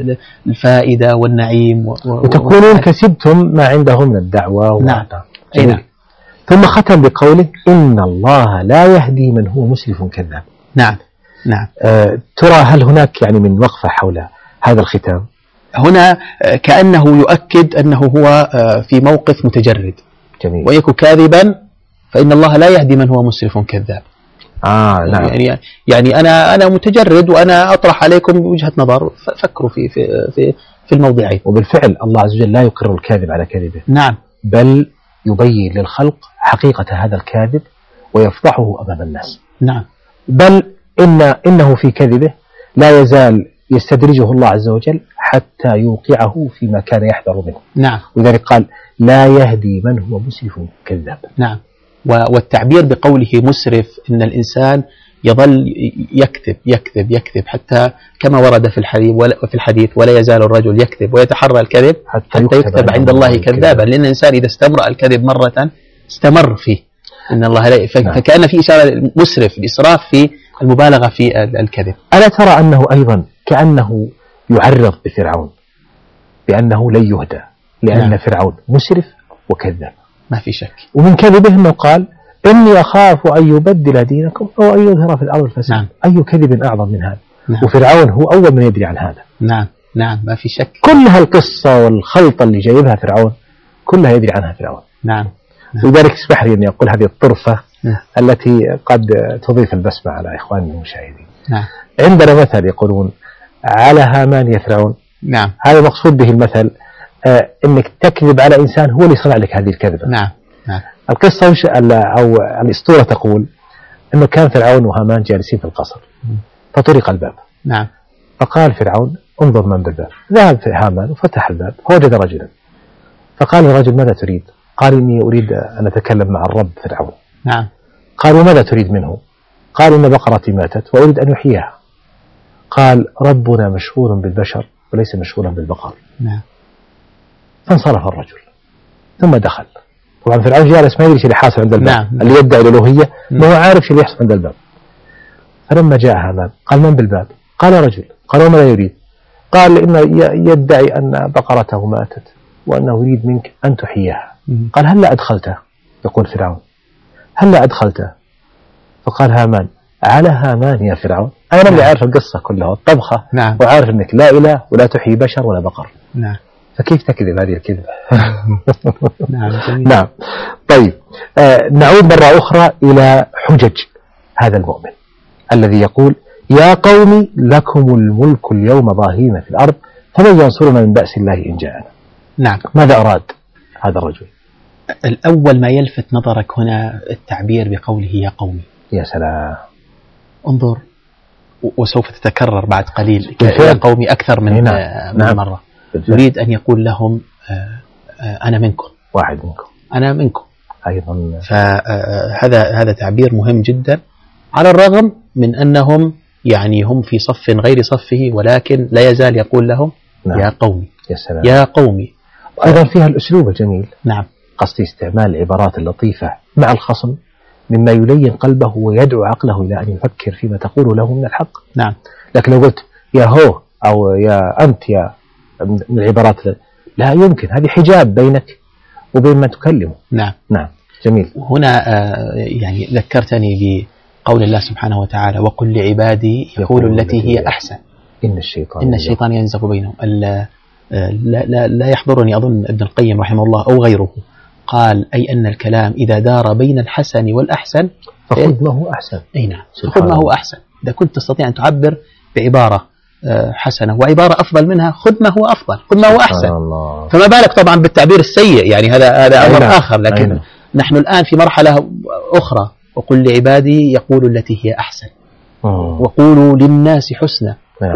الفائدة والنعيم
وتكونون كسبتم ما عنده من الدعوة.
نعم. أي نعم.
ثم ختم بقوله إن الله لا يهدي من هو مسرف كذاب.
نعم. نعم.
آه ترى هل هناك يعني من وقفة حول هذا الختام؟
هنا كأنه يؤكد أنه هو في موقف متجرد.
جميل.
ويكون كاذبا فإن الله لا يهدي من هو مسرف كذاب.
آه نعم.
يعني يعني أنا أنا متجرد وأنا أطرح عليكم وجهة نظر فكروا في في في في الموضعين.
وبالفعل الله عز وجل لا يقر الكاذب على كذبه.
نعم.
بل يبين للخلق حقيقة هذا الكاذب ويفضحه أمام الناس.
نعم.
بل إن إنه في كذبه لا يزال يستدرجه الله عز وجل حتى يوقعه فيما كان يحذر منه.
نعم.
ولذلك قال لا يهدي من هو مسرف كذاب.
نعم. والتعبير بقوله مسرف إن الإنسان يظل يكذب يكذب يكذب حتى كما ورد في الحديث وفي الحديث ولا يزال الرجل يكذب ويتحرى الكذب حتى, حتى يكتب, يكتب عند الله كذابا، لأن الإنسان إذا استمر الكذب مرة استمر فيه إن الله لا. فكأن في إشارة مسرف الإسراف في المبالغة في الكذب.
ألا ترى أنه أيضا كأنه يعرض بفرعون بأنه لن يهدى لأن نعم. فرعون مسرف وكذاب
ما في شك.
ومن كذبه أنه قال إني أخاف أن يبدل دينكم أو أن يظهر في الأرض الفساد. نعم. أي كذب أعظم من هذا. نعم. وفرعون هو أول من يدري عن هذا.
نعم نعم ما في شك.
كل هالقصة والخلطة اللي جايبها فرعون كلها يدري عنها فرعون.
نعم. نعم.
ولذلك اسمح لي أن أقول هذه الطرفة نعم. التي قد تضيف البسمة على إخواننا المشاهدين.
نعم.
عندنا مثل يقولون على هامان يا فرعون.
نعم.
هذا مقصود به المثل آه إنك تكذب على إنسان هو اللي صنع لك هذه الكذبة.
نعم. نعم.
القصة وش أو الأسطورة تقول إنه كان فرعون وهامان جالسين في القصر فطرق الباب.
نعم.
فقال فرعون انظر من بالباب. ذهب هامان وفتح الباب فوجد رجلا فقال الرجل ماذا تريد؟ قال إني أريد أن أتكلم مع الرب فرعون.
نعم.
قال وماذا تريد منه؟ قال إن بقرتي ماتت وأريد أن أحييها. قال ربنا مشغول بالبشر وليس مشغولا بالبقر.
نعم.
فانصرف الرجل ثم دخل. طبعا فرعون جالس ما يدري اللي حاصل عند الباب.
نعم.
اللي يدعي الألوهية ما هو عارف شو اللي يحصل عند الباب. فلما جاء هامان قال من بالباب؟ قال رجل. قال وماذا يريد؟ قال إنه يدعي أن بقرته ماتت وأنه يريد منك أن تحييها. قال هل لا أدخلته؟ يقول فرعون هل لا أدخلته؟ فقال هامان على هامان يا فرعون أنا نعم. اللي عارف القصة كلها والطبخة.
نعم.
وعارف أنك لا إله ولا تحيي بشر ولا بقر.
نعم.
فكيف تكذب هذه الكذبة؟
نعم.
نعم. طيب آه نعود مرة أخرى إلى حجج هذا المؤمن الذي يقول يا قوم لكم الملك اليوم ظاهرين في الأرض فمن ينصرنا من بأس الله إن جاءنا.
نعم.
ماذا أراد هذا الرجل؟
الأول ما يلفت نظرك هنا التعبير بقوله يا قومي.
يا سلام.
انظر وسوف تتكرر بعد قليل يا قومي أكثر من, نعم. من مرة. يريد أن يقول لهم أنا منكم
واحد منكم
أنا منكم
أيضا.
فهذا هذا تعبير مهم جدا على الرغم من أنهم يعني هم في صف غير صفه ولكن لا يزال يقول لهم نعم. يا قومي
يا سلام.
يا قومي.
أيضا فيها الأسلوب الجميل.
نعم.
قصد استعمال العبارات اللطيفة مع الخصم مما يلين قلبه ويدعو عقله إلى أن يفكر فيما تقوله له من الحق.
نعم.
لكن لو قلت يا هو أو يا أنت يا من العبارات لا يمكن هذه حجاب بينك وبين ما تكلمه.
نعم.
نعم. جميل.
هنا يعني ذكرتني بقول الله سبحانه وتعالى وقل لعبادي يقول التي هي أحسن
إن الشيطان
إن الشيطان ينزغ بينهم. لا, لا, لا يحضرني أظن ابن القيم رحمه الله أو غيره قال أي أن الكلام إذا دار بين الحسن والأحسن
فخذ ما هو أحسن.
أي نعم. فخذ ما هو أحسن. إذا كنت تستطيع أن تعبر بعبارة حسنة وعبارة أفضل منها خذ ما هو أفضل خذ ما هو أحسن.
الله.
فما بالك طبعا بالتعبير السيء يعني هذا هذا أمر آخر. لكن أينا. نحن الآن في مرحلة أخرى وقل لعبادي يقول التي هي أحسن.
أوه.
وقولوا للناس حسنى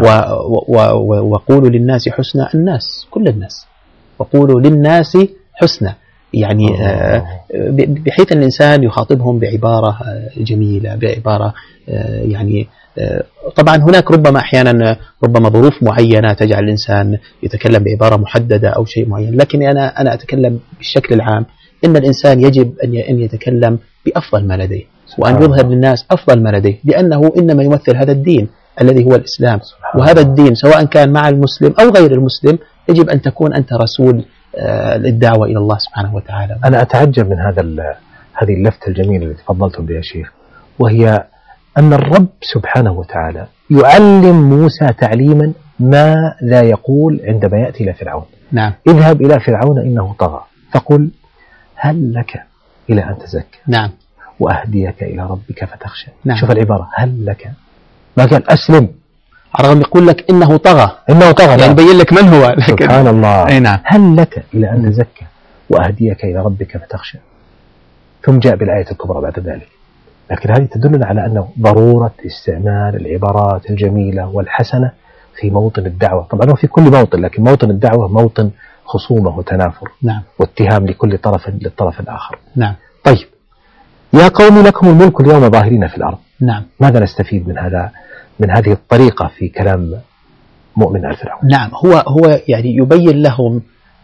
وقولوا للناس حسنى الناس كل الناس وقولوا للناس حسنى يعني آه بحيث أن الإنسان يخاطبهم بعبارة جميلة بعبارة آه يعني آه طبعا هناك ربما أحيانا ربما ظروف معينة تجعل الإنسان يتكلم بعبارة محددة أو شيء معين لكن أنا أنا أتكلم بالشكل العام إن الإنسان يجب أن يتكلم بأفضل ما لديه وأن يظهر للناس أفضل ما لديه لأنه إنما يمثل هذا الدين الذي هو الإسلام وهذا الدين سواء كان مع المسلم أو غير المسلم يجب أن تكون أنت رسول للدعوة إلى الله سبحانه وتعالى.
أنا أتعجب من هذا هذه اللفتة الجميلة التي تفضلتم بها شيخ وهي أن الرب سبحانه وتعالى يعلم موسى تعليما ما لا يقول عندما يأتي إلى فرعون.
نعم.
اذهب إلى فرعون إنه طغى فقل هل لك إلى أن تزكى.
نعم.
وأهديك إلى ربك فتخشى.
نعم.
شوف العبارة هل لك ما قال أسلم
على الرغم يقول لك إنه طغى
إنه طغى
يعني يبين لك من هو لكن
سبحان الله.
أي نعم.
هل لك إلى أن تزكى وأهديك إلى ربك فتخشى ثم جاء بالآية الكبرى بعد ذلك. لكن هذه تدلنا على أنه ضرورة استعمال العبارات الجميلة والحسنة في موطن الدعوة، طبعا هو في كل موطن، لكن موطن الدعوة موطن خصومة وتنافر،
نعم.
واتهام لكل طرف للطرف الآخر.
نعم.
طيب، يا قوم لكم الملك اليوم ظاهرين في الأرض.
نعم.
ماذا نستفيد من هذا، من هذه الطريقة في كلام مؤمن آل فرعون؟
نعم، هو هو يعني يبين لهم،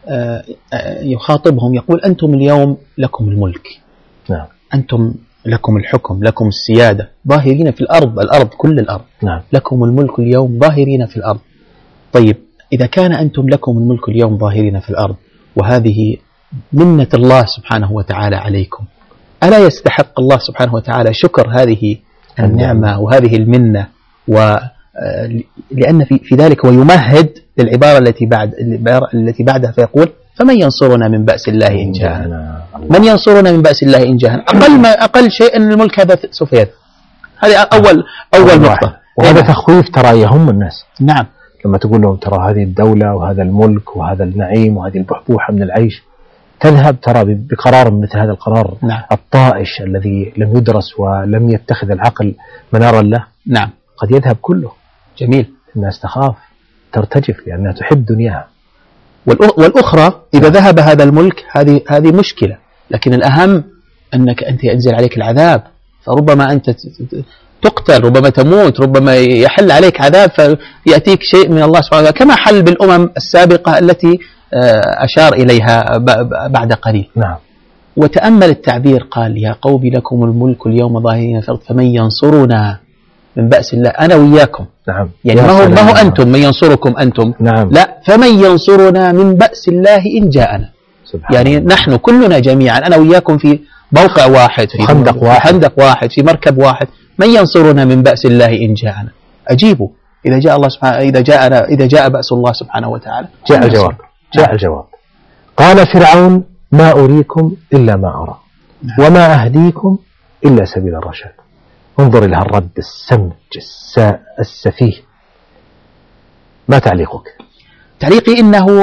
يخاطبهم يقول أنتم اليوم لكم الملك.
نعم.
أنتم لكم الحكم، لكم السيادة، ظاهرين في الأرض، الأرض كل الأرض.
نعم.
لكم الملك اليوم ظاهرين في الأرض. طيب، إذا كان أنتم لكم الملك اليوم ظاهرين في الأرض، وهذه منة الله سبحانه وتعالى عليكم، ألا يستحق الله سبحانه وتعالى شكر هذه النعمة وهذه المنة؟ و لأن في في ذلك ويمهد للعبارة التي بعد التي بعدها فيقول فمن ينصرنا من بأس الله إن جاءنا. من ينصرنا من بأس الله إن جاءنا، أقل ما أقل شيء أن الملك هذا سوف يذهب. هذه أول أول نقطة.
وهذا تخويف ترى يهم الناس.
نعم.
لما تقول لهم ترى هذه الدولة وهذا الملك وهذا النعيم وهذه البحبوحة من العيش تذهب ترى بقرار مثل هذا القرار.
نعم.
الطائش الذي لم يدرس ولم يتخذ العقل منارا له.
نعم.
قد يذهب كله.
جميل.
الناس تخاف ترتجف لأنها تحب دنياها.
والأخرى إذا ذهب هذا الملك هذه هذه مشكلة، لكن الأهم أنك أنت ينزل عليك العذاب، فربما أنت تقتل، ربما تموت، ربما يحل عليك عذاب فيأتيك شيء من الله سبحانه وتعالى، كما حل بالأمم السابقة التي أشار إليها بعد قليل.
نعم.
وتأمل التعبير، قال يا قوم لكم الملك اليوم ظاهرين في الأرض فمن ينصرنا من بأس الله. أنا وياكم.
نعم.
يعني ما هو ما هو أنتم من ينصركم أنتم.
نعم.
لا، فمن ينصرنا من بأس الله إن جاءنا. يعني الله. نحن كلنا جميعا، أنا وياكم في موقع واحد، في
خندق واحد،
خندق واحد، في مركب واحد. من ينصرنا من بأس الله إن جاءنا. أجيبوا إذا جاء الله سبحانه، إذا جاءنا إذا جاء بأس الله سبحانه وتعالى.
جاء الجواب. جاء الجواب. قال فرعون ما أريكم إلا ما أرى وما أهديكم إلا سبيل الرشاد. انظر إلى الرد السمج السفيه. ما تعليقك؟
تعليقي إنه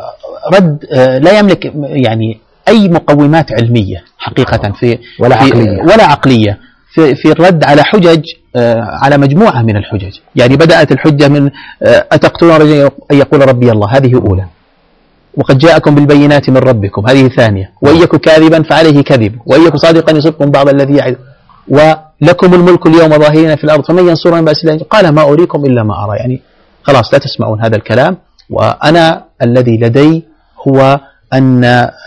رد لا يملك يعني أي مقومات علمية حقيقة في
ولا عقلية
ولا عقلية في في الرد على حجج، على مجموعة من الحجج. يعني بدأت الحجة من أتقتلون رجلا أن يقول ربي الله، هذه أولى، وقد جاءكم بالبينات من ربكم، هذه ثانية، وإن يكن كاذبا فعليه كذب وإن يكن صادقا يصبكم بعض الذي يعد، ولكم الملك اليوم ظاهرين في الأرض فمن ينصرنا من بأس الله. قال ما أريكم إلا ما أرى. يعني خلاص لا تسمعون هذا الكلام، وأنا الذي لدي هو أن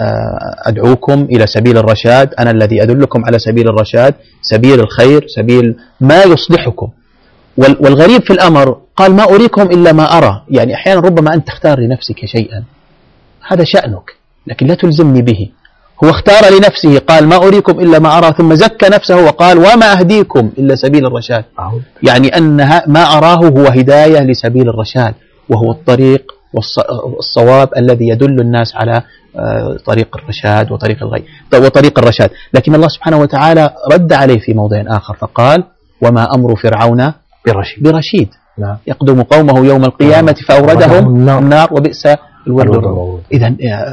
أدعوكم إلى سبيل الرشاد، أنا الذي أدلكم على سبيل الرشاد، سبيل الخير، سبيل ما يصلحكم. والغريب في الأمر قال ما أريكم إلا ما أرى. يعني أحيانا ربما أنت تختار لنفسك شيئا، هذا شأنك، لكن لا تلزمني به. هو اختار لنفسه قال ما أريكم إلا ما أرى، ثم زكى نفسه وقال وما أهديكم إلا سبيل الرشاد. يعني أن ما أراه هو هداية لسبيل الرشاد، وهو الطريق والصواب الذي يدل الناس على طريق الرشاد وطريق الغي وطريق الرشاد. لكن الله سبحانه وتعالى رد عليه في موضع آخر فقال وما أمر فرعون
برشيد,
برشيد.
نعم.
يقدم قومه يوم القيامة فأوردهم النار وبئس الورد. إذن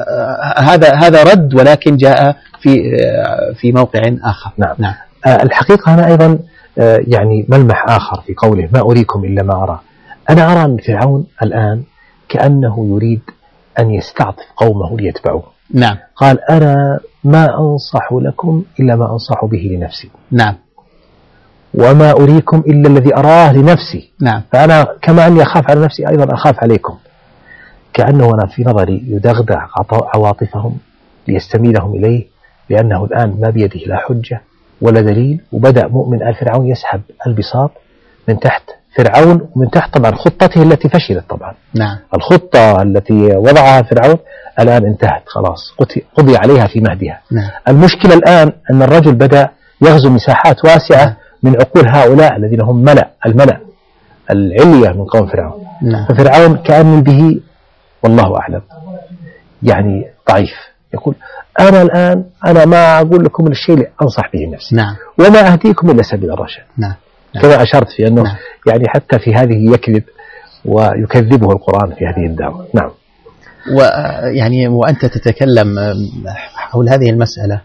هذا هذا رد، ولكن جاء في في موقع آخر.
نعم. نعم. الحقيقة أنا أيضا يعني ملمح آخر في قوله ما أريكم إلا ما أرى. أنا أرى أن فرعون الآن كأنه يريد أن يستعطف قومه ليتبعوه.
نعم.
قال أنا ما أنصح لكم إلا ما أنصح به لنفسي.
نعم.
وما أريكم إلا الذي أراه لنفسي.
نعم.
فأنا كما أني أخاف على نفسي أيضا أخاف عليكم. كأنه أنا في نظري يدغدغ عواطفهم ليستميلهم إليه، لأنه الآن ما بيده لا حجة ولا دليل، وبدأ مؤمن آل فرعون يسحب البساط من تحت فرعون ومن تحت طبعا خطته التي فشلت. طبعا
نعم.
الخطة التي وضعها فرعون الآن انتهت خلاص، قضي عليها في مهدها.
نعم.
المشكلة الآن أن الرجل بدأ يغزو مساحات واسعة من عقول هؤلاء الذين هم ملأ الملأ العلية من قوم فرعون.
نعم.
ففرعون كأن به والله أعلم يعني ضعيف، يقول أنا الآن أنا ما أقول لكم الشيء اللي أنصح به نفسي.
نعم.
وما أهديكم إلا سبيل الرشاد.
نعم.
كما أشرت في أنه
نعم.
يعني حتى في هذه يكذب ويكذبه القرآن في هذه الدعوة. نعم.
ويعني وأنت تتكلم حول هذه المسألة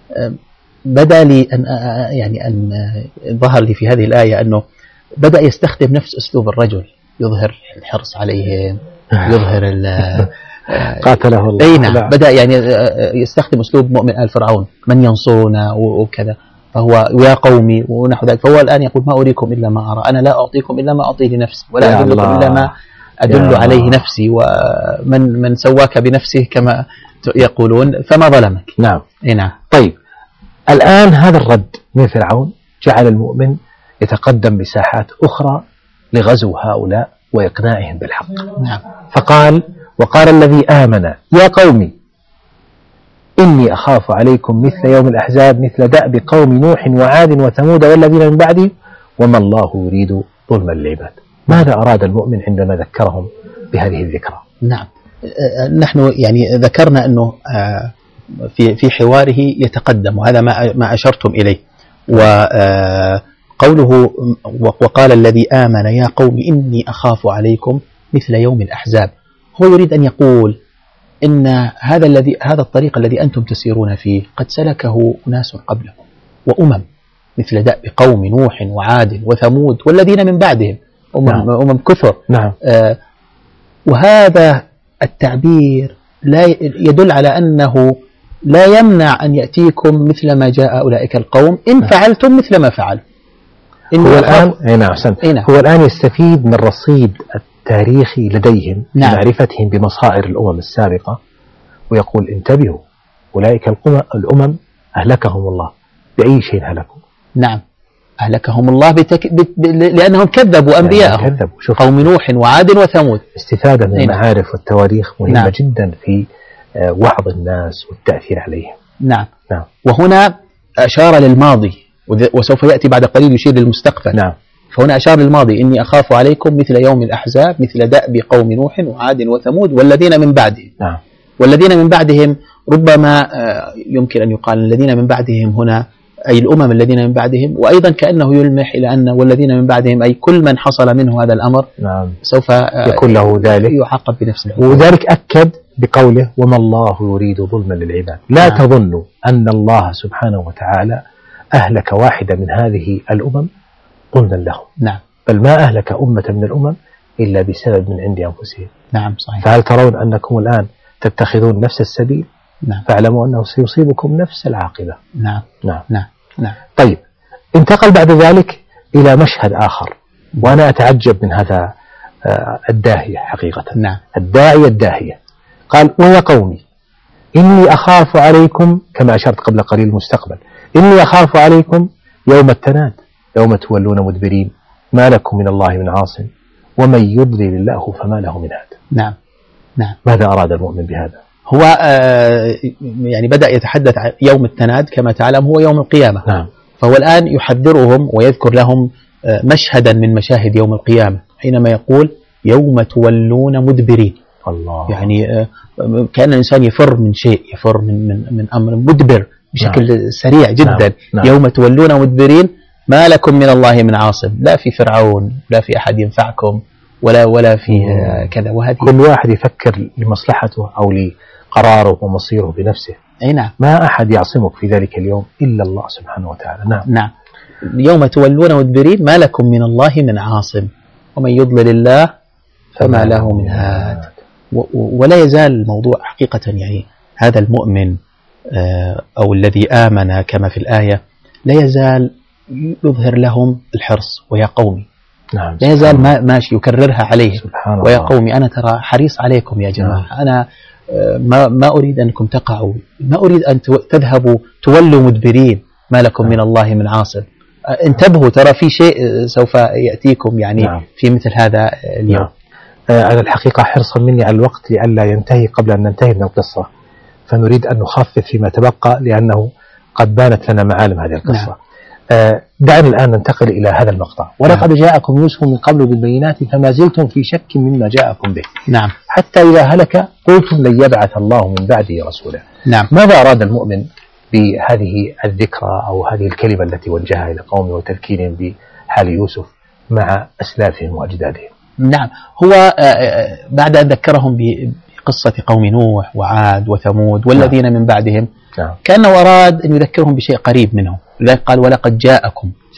بدأ لي أن يعني أن ظهر لي في هذه الآية أنه بدأ يستخدم نفس أسلوب الرجل يظهر الحرص عليهم، يظهر
قاتله الله.
أي نعم، بدأ يعني يستخدم أسلوب مؤمن آل فرعون، من ينصرنا وكذا، فهو يا قومي ونحو ذلك. فهو الآن يقول ما أريكم إلا ما أرى، أنا لا أعطيكم إلا ما أعطيه لنفسي، ولا أدلكم إلا ما أدل عليه نفسي، ومن من سواك بنفسه كما يقولون، فما ظلمك.
نعم.
إيه نعم.
طيب الآن هذا الرد من فرعون جعل المؤمن يتقدم بساحات أخرى لغزو هؤلاء وإقناعهم بالحق.
نعم.
فقال وقال الذي آمن يا قومي إني أخاف عليكم مثل يوم الأحزاب مثل دأب قوم نوح وعاد وثمود والذين من بعدهم وما الله يريد ظلما للعباد. ماذا أراد المؤمن عندما ذكرهم بهذه الذكرى؟
نعم، نحن يعني ذكرنا أنه في في حواره يتقدم، وهذا ما ما أشرتم إليه. وقوله وقال الذي آمن يا قوم إني أخاف عليكم مثل يوم الأحزاب، هو يريد أن يقول إن هذا الذي هذا الطريق الذي أنتم تسيرون فيه قد سلكه ناس قبلكم وأمم مثل دأب قوم نوح وعاد وثمود والذين من بعدهم، أمم, نعم. أمم كثر.
نعم.
آه وهذا التعبير لا يدل على أنه لا يمنع أن يأتيكم مثل ما جاء أولئك القوم إن نعم. فعلتم مثل ما فعلوا.
هو الآن نعم. هو الآن يستفيد من رصيد التاريخي لديهم، نعم. معرفتهم بمصائر الأمم السابقة، ويقول انتبهوا أولئك الأمم أهلكهم الله بأي شيء هلكوا.
نعم، أهلكهم الله بتك... ب... ب... لأنهم كذبوا أنبياءهم، يعني كذبوا. قوم نوح وعاد وثمود.
استفادة من المعارف والتواريخ مهمة نعم. جدا في وعظ الناس والتأثير عليهم.
نعم. نعم. وهنا أشار للماضي وسوف يأتي بعد قليل يشير للمستقبل.
نعم.
فهنا أشار للماضي إني أخاف عليكم مثل يوم الأحزاب مثل دأب قوم نوح وعاد وثمود والذين من بعدهم.
نعم.
والذين من بعدهم ربما يمكن أن يقال الذين من بعدهم هنا أي الأمم الذين من بعدهم، وأيضا كأنه يلمح إلى أن والذين من بعدهم أي كل من حصل منه هذا الأمر.
نعم.
سوف
يكون له ذلك
يعاقب بنفس العقوبة.
وذلك أكد بقوله وما الله يريد ظلما للعباد. لا نعم. تظنوا أن الله سبحانه وتعالى أهلك واحدة من هذه الأمم ظلما لهم.
نعم.
بل ما أهلك أمة من الأمم إلا بسبب من عند أنفسهم.
نعم صحيح.
فهل ترون أنكم الآن تتخذون نفس السبيل؟
نعم.
فاعلموا أنه سيصيبكم نفس العاقبة.
نعم.
نعم.
نعم. نعم.
طيب انتقل بعد ذلك إلى مشهد آخر، وأنا أتعجب من هذا الداهية حقيقة.
نعم.
الداعية الداهية قال ويا قومي إني أخاف عليكم، كما أشرت قبل قليل المستقبل، إني أخاف عليكم يوم التناد يوم تولون مدبرين ما لكم من الله من عاصم ومن يضلل الله فما له من هاد.
نعم. نعم.
ماذا أراد المؤمن بهذا؟
هو آه يعني بدأ يتحدث عن يوم التناد كما تعلم هو يوم القيامة.
نعم.
فهو الآن يحذرهم ويذكر لهم آه مشهدا من مشاهد يوم القيامة حينما يقول يوم تولون مدبرين.
الله.
يعني آه كأن الإنسان يفر من شيء، يفر من من من أمر مدبر بشكل نعم. سريع جدا.
نعم. نعم.
يوم تولون مدبرين ما لكم من الله من عاصم، لا في فرعون لا في أحد ينفعكم ولا ولا في آه كذا. وهذه
كل واحد يفكر لمصلحته أو لقراره ومصيره بنفسه.
أي نعم.
ما أحد يعصمك في ذلك اليوم إلا الله سبحانه وتعالى. نعم.
نعم. يوم تولون مدبرين ما لكم من الله من عاصم ومن يضلل الله فما له من هاد. ولا يزال الموضوع حقيقة يعني هذا المؤمن أو الذي آمن كما في الآية لا يزال يظهر لهم الحرص ويا قومي.
نعم.
لا يزال ما ماشي يكررها عليه ويا
الله.
قومي أنا ترى حريص عليكم يا جماعة. نعم. أنا ما ما أريد أنكم تقعوا، ما أريد أن تذهبوا تولوا مدبرين ما لكم نعم. من الله من عاصم. انتبهوا ترى في شيء سوف يأتيكم يعني نعم. في مثل هذا اليوم.
نعم. على الحقيقة حرصا مني على الوقت لئلا ينتهي قبل أن ننتهي من القصة، فنريد أن نخفف فيما تبقى لأنه قد بانت لنا معالم هذه القصة. نعم. دعنا الآن ننتقل إلى هذا المقطع. ولقد جاءكم يوسف من قبل بالبينات فما زلتم في شك مما جاءكم به.
نعم.
حتى إذا هلك قلتم لن يبعث الله من بعده رسولا.
نعم.
ماذا أراد المؤمن بهذه الذكرى أو هذه الكلمة التي وجهها إلى قومه وتذكيرهم بحال يوسف مع أسلافهم وأجدادهم؟
نعم. هو بعد أن ذكرهم بقصة قوم نوح وعاد وثمود والذين نعم. من بعدهم.
نعم.
كأنه أراد أن يذكرهم بشيء قريب منهم. لذلك قال ولقد جاءكم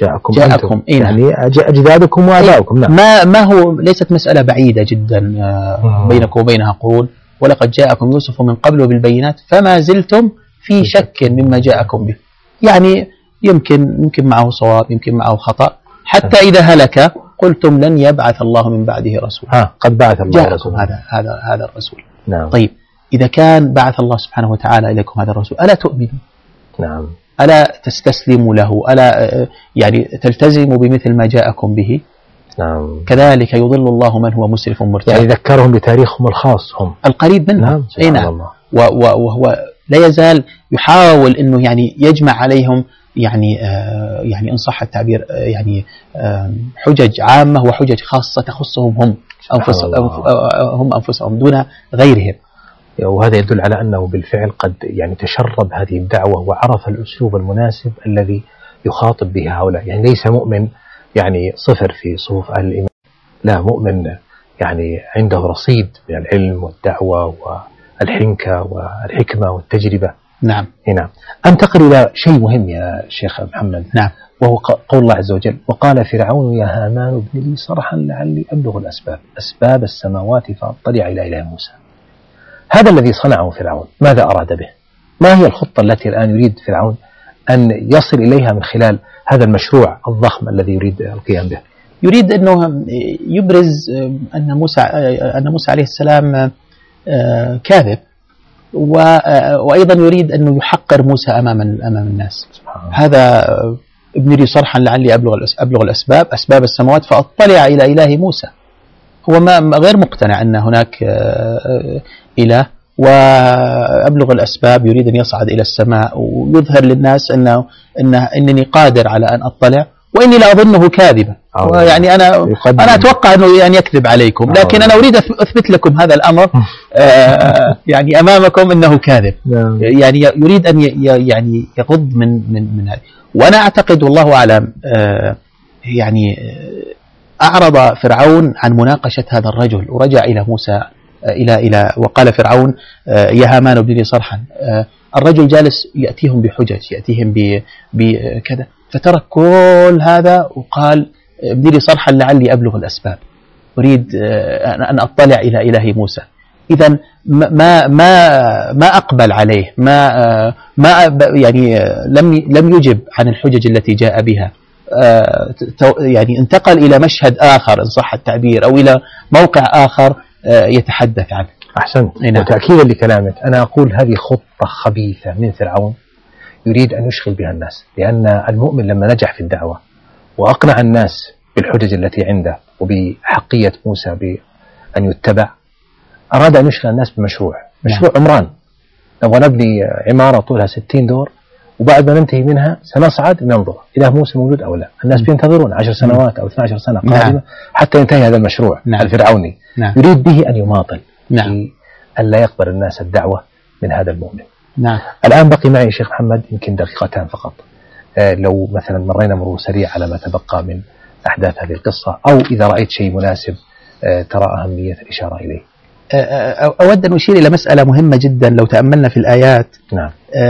جاءكم,
جاءكم
إيه يعني أجدادكم وآباؤكم. نعم.
ما ما هو ليست مسألة بعيدة جدا آه بينكم وبينها قرون، ولقد جاءكم يوسف من قبل بالبينات فما زلتم في شك مما جاءكم به. يعني يمكن يمكن معه صواب، يمكن معه خطأ، حتى إذا هلك قلتم لن يبعث الله من بعده رسول.
ها قد بعث الله
رسول. هذا هذا هذا الرسول.
نعم.
طيب إذا كان بعث الله سبحانه وتعالى إليكم هذا الرسول ألا تؤمنوا؟
نعم.
ألا تستسلموا له؟ ألا يعني تلتزموا بمثل ما جاءكم به؟
نعم.
كذلك يضل الله من هو مسرف مرتاب.
يعني ذكرهم بتاريخهم الخاص هم
القريب منهم.
نعم.
أي نعم. وهو لا يزال يحاول إنه يعني يجمع عليهم يعني آه يعني إن صح التعبير آه يعني آه حجج عامة وحجج خاصة تخصهم هم أنفسهم, هم أنفسهم دون غيرهم.
وهذا يدل على أنه بالفعل قد يعني تشرب هذه الدعوة وعرف الأسلوب المناسب الذي يخاطب به هؤلاء. يعني ليس مؤمن يعني صفر في صفوف أهل الإيمان، لا، مؤمن يعني عنده رصيد من العلم والدعوة والحنكة والحكمة والتجربة.
نعم.
نعم. أنتقل إلى شيء مهم يا شيخ محمد.
نعم.
وهو قول الله عز وجل: وقال فرعون يا هامان ابن لي صرحا لعلي أبلغ الأسباب أسباب السماوات فأطلع إلى إله موسى. هذا الذي صنعه فرعون ماذا أراد به؟ ما هي الخطة التي الآن يريد فرعون أن يصل إليها من خلال هذا المشروع الضخم الذي يريد القيام به؟
يريد أنه يبرز أن موسى أن موسى عليه السلام كاذب، وأيضا يريد أنه يحقر موسى أمام أمام الناس. هذا ابن لي صرحا لعلي أبلغ أبلغ الأسباب أسباب السماوات فأطلع إلى إله موسى. هو ما غير مقتنع أن هناك إله، وأبلغ الأسباب يريد أن يصعد إلى السماء ويظهر للناس أنه إنه إنني قادر على أن أطلع، وإني لا أظنه كاذبا. يعني أنا أنا أتوقع أنه يعني يكذب عليكم، لكن أنا أريد أثبت لكم هذا الأمر يعني أمامكم أنه كاذب. يعني يريد أن يعني يغض من من من هذا. وأنا أعتقد والله أعلم يعني أعرض فرعون عن مناقشة هذا الرجل ورجع إلى موسى إلى إلى وقال فرعون يا هامان ابن لي صرحا. الرجل جالس يأتيهم بحجج، يأتيهم بكذا، فترك كل هذا وقال ابن لي صرحا لعلي أبلغ الأسباب، أريد أن أطلع إلى إله موسى. إذن ما ما ما أقبل عليه، ما ما يعني لم لم يجب عن الحجج التي جاء بها. يعني انتقل إلى مشهد آخر إن صح التعبير، أو إلى موقع آخر يتحدث عنه.
أحسنت. وتأكيدا لكلامك أنا أقول هذه خطة خبيثة من فرعون يريد أن يشغل بها الناس، لأن المؤمن لما نجح في الدعوة وأقنع الناس بالحجج التي عنده وبحقية موسى بأن يتبع، أراد أن يشغل الناس بمشروع مشروع نعم. عمران، نبغى نبني عمارة طولها ستين دور، وبعد ما ننتهي منها سنصعد ننظر إله موسى موجود أو لا. الناس بينتظرون عشر سنوات أو اثنتي عشرة سنة قادمة نعم. حتى ينتهي هذا المشروع نعم. الفرعوني نعم. يريد به أن يماطل نعم. أن لا يقبل الناس الدعوة من هذا المؤمن
نعم.
الآن بقي معي شيخ محمد يمكن دقيقتان فقط. آه لو مثلا مرينا مرور سريع على ما تبقى من أحداث هذه القصة، أو إذا رأيت شيء مناسب آه ترى أهمية الإشارة إليه.
أود أن أشير إلى مسألة مهمة جدا لو تأملنا في الآيات.
نعم.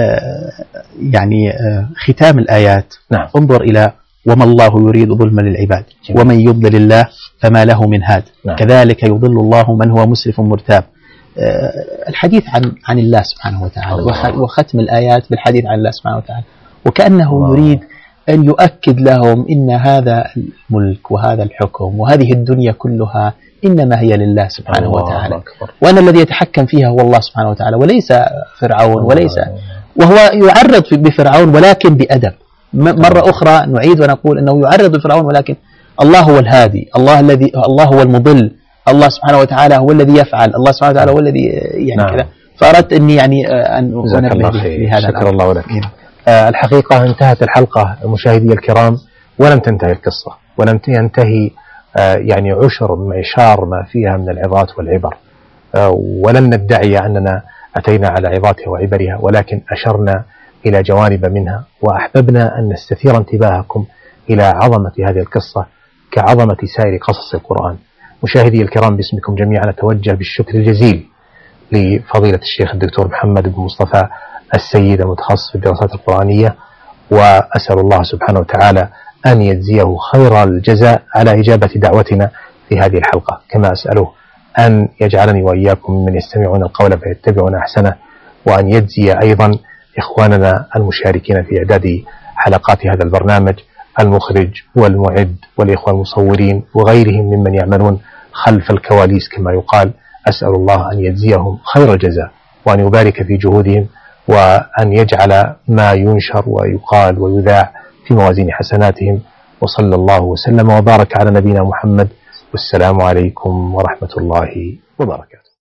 يعني ختام الآيات
نعم.
انظر إلى وما الله يريد ظلما للعباد جميل. ومن يضلل الله فما له من هاد نعم. كذلك يضل الله من هو مسرف مرتاب. الحديث عن عن الله سبحانه وتعالى الله. وختم الآيات بالحديث عن الله سبحانه وتعالى، وكأنه الله. يريد أن يؤكد لهم إن هذا الملك وهذا الحكم وهذه الدنيا كلها إنما هي لله سبحانه وتعالى أكبر. وأن الذي يتحكم فيها هو الله سبحانه وتعالى وليس فرعون وليس، وهو يعرض بفرعون ولكن بأدب. مرة أخرى نعيد ونقول أنه يعرض بفرعون ولكن الله هو الهادي، الله الذي الله هو المضل، الله سبحانه وتعالى هو الذي يفعل، الله سبحانه وتعالى هو الذي يعني نعم. كذا. فأردت أني يعني أن أنبه بهذا.
شكر الله لك. آه الحقيقة انتهت الحلقة مشاهدي الكرام، ولم تنتهي القصة، ولم ينتهي آه يعني عشر معشار ما فيها من العظات والعبر، آه ولن ندعي أننا أتينا على عظاتها وعبرها، ولكن أشرنا إلى جوانب منها، وأحببنا أن نستثير انتباهكم إلى عظمة هذه القصة كعظمة سائر قصص القرآن. مشاهدي الكرام باسمكم جميعا أتوجه بالشكر الجزيل لفضيلة الشيخ الدكتور محمد بن مصطفى السيد المتخصص في الدراسات القرآنية، وأسأل الله سبحانه وتعالى أن يجزيه خير الجزاء على إجابة دعوتنا في هذه الحلقة، كما أسأله أن يجعلني وإياكم ممن يستمعون القول فيتبعون أحسنه، وأن يجزي أيضا إخواننا المشاركين في إعداد حلقات هذا البرنامج، المخرج والمعد والإخوة المصورين وغيرهم ممن يعملون خلف الكواليس كما يقال. أسأل الله أن يجزيهم خير الجزاء، وأن يبارك في جهودهم، وأن يجعل ما ينشر ويقال ويذاع في موازين حسناتهم. وصلى الله وسلم وبارك على نبينا محمد، والسلام عليكم ورحمة الله وبركاته.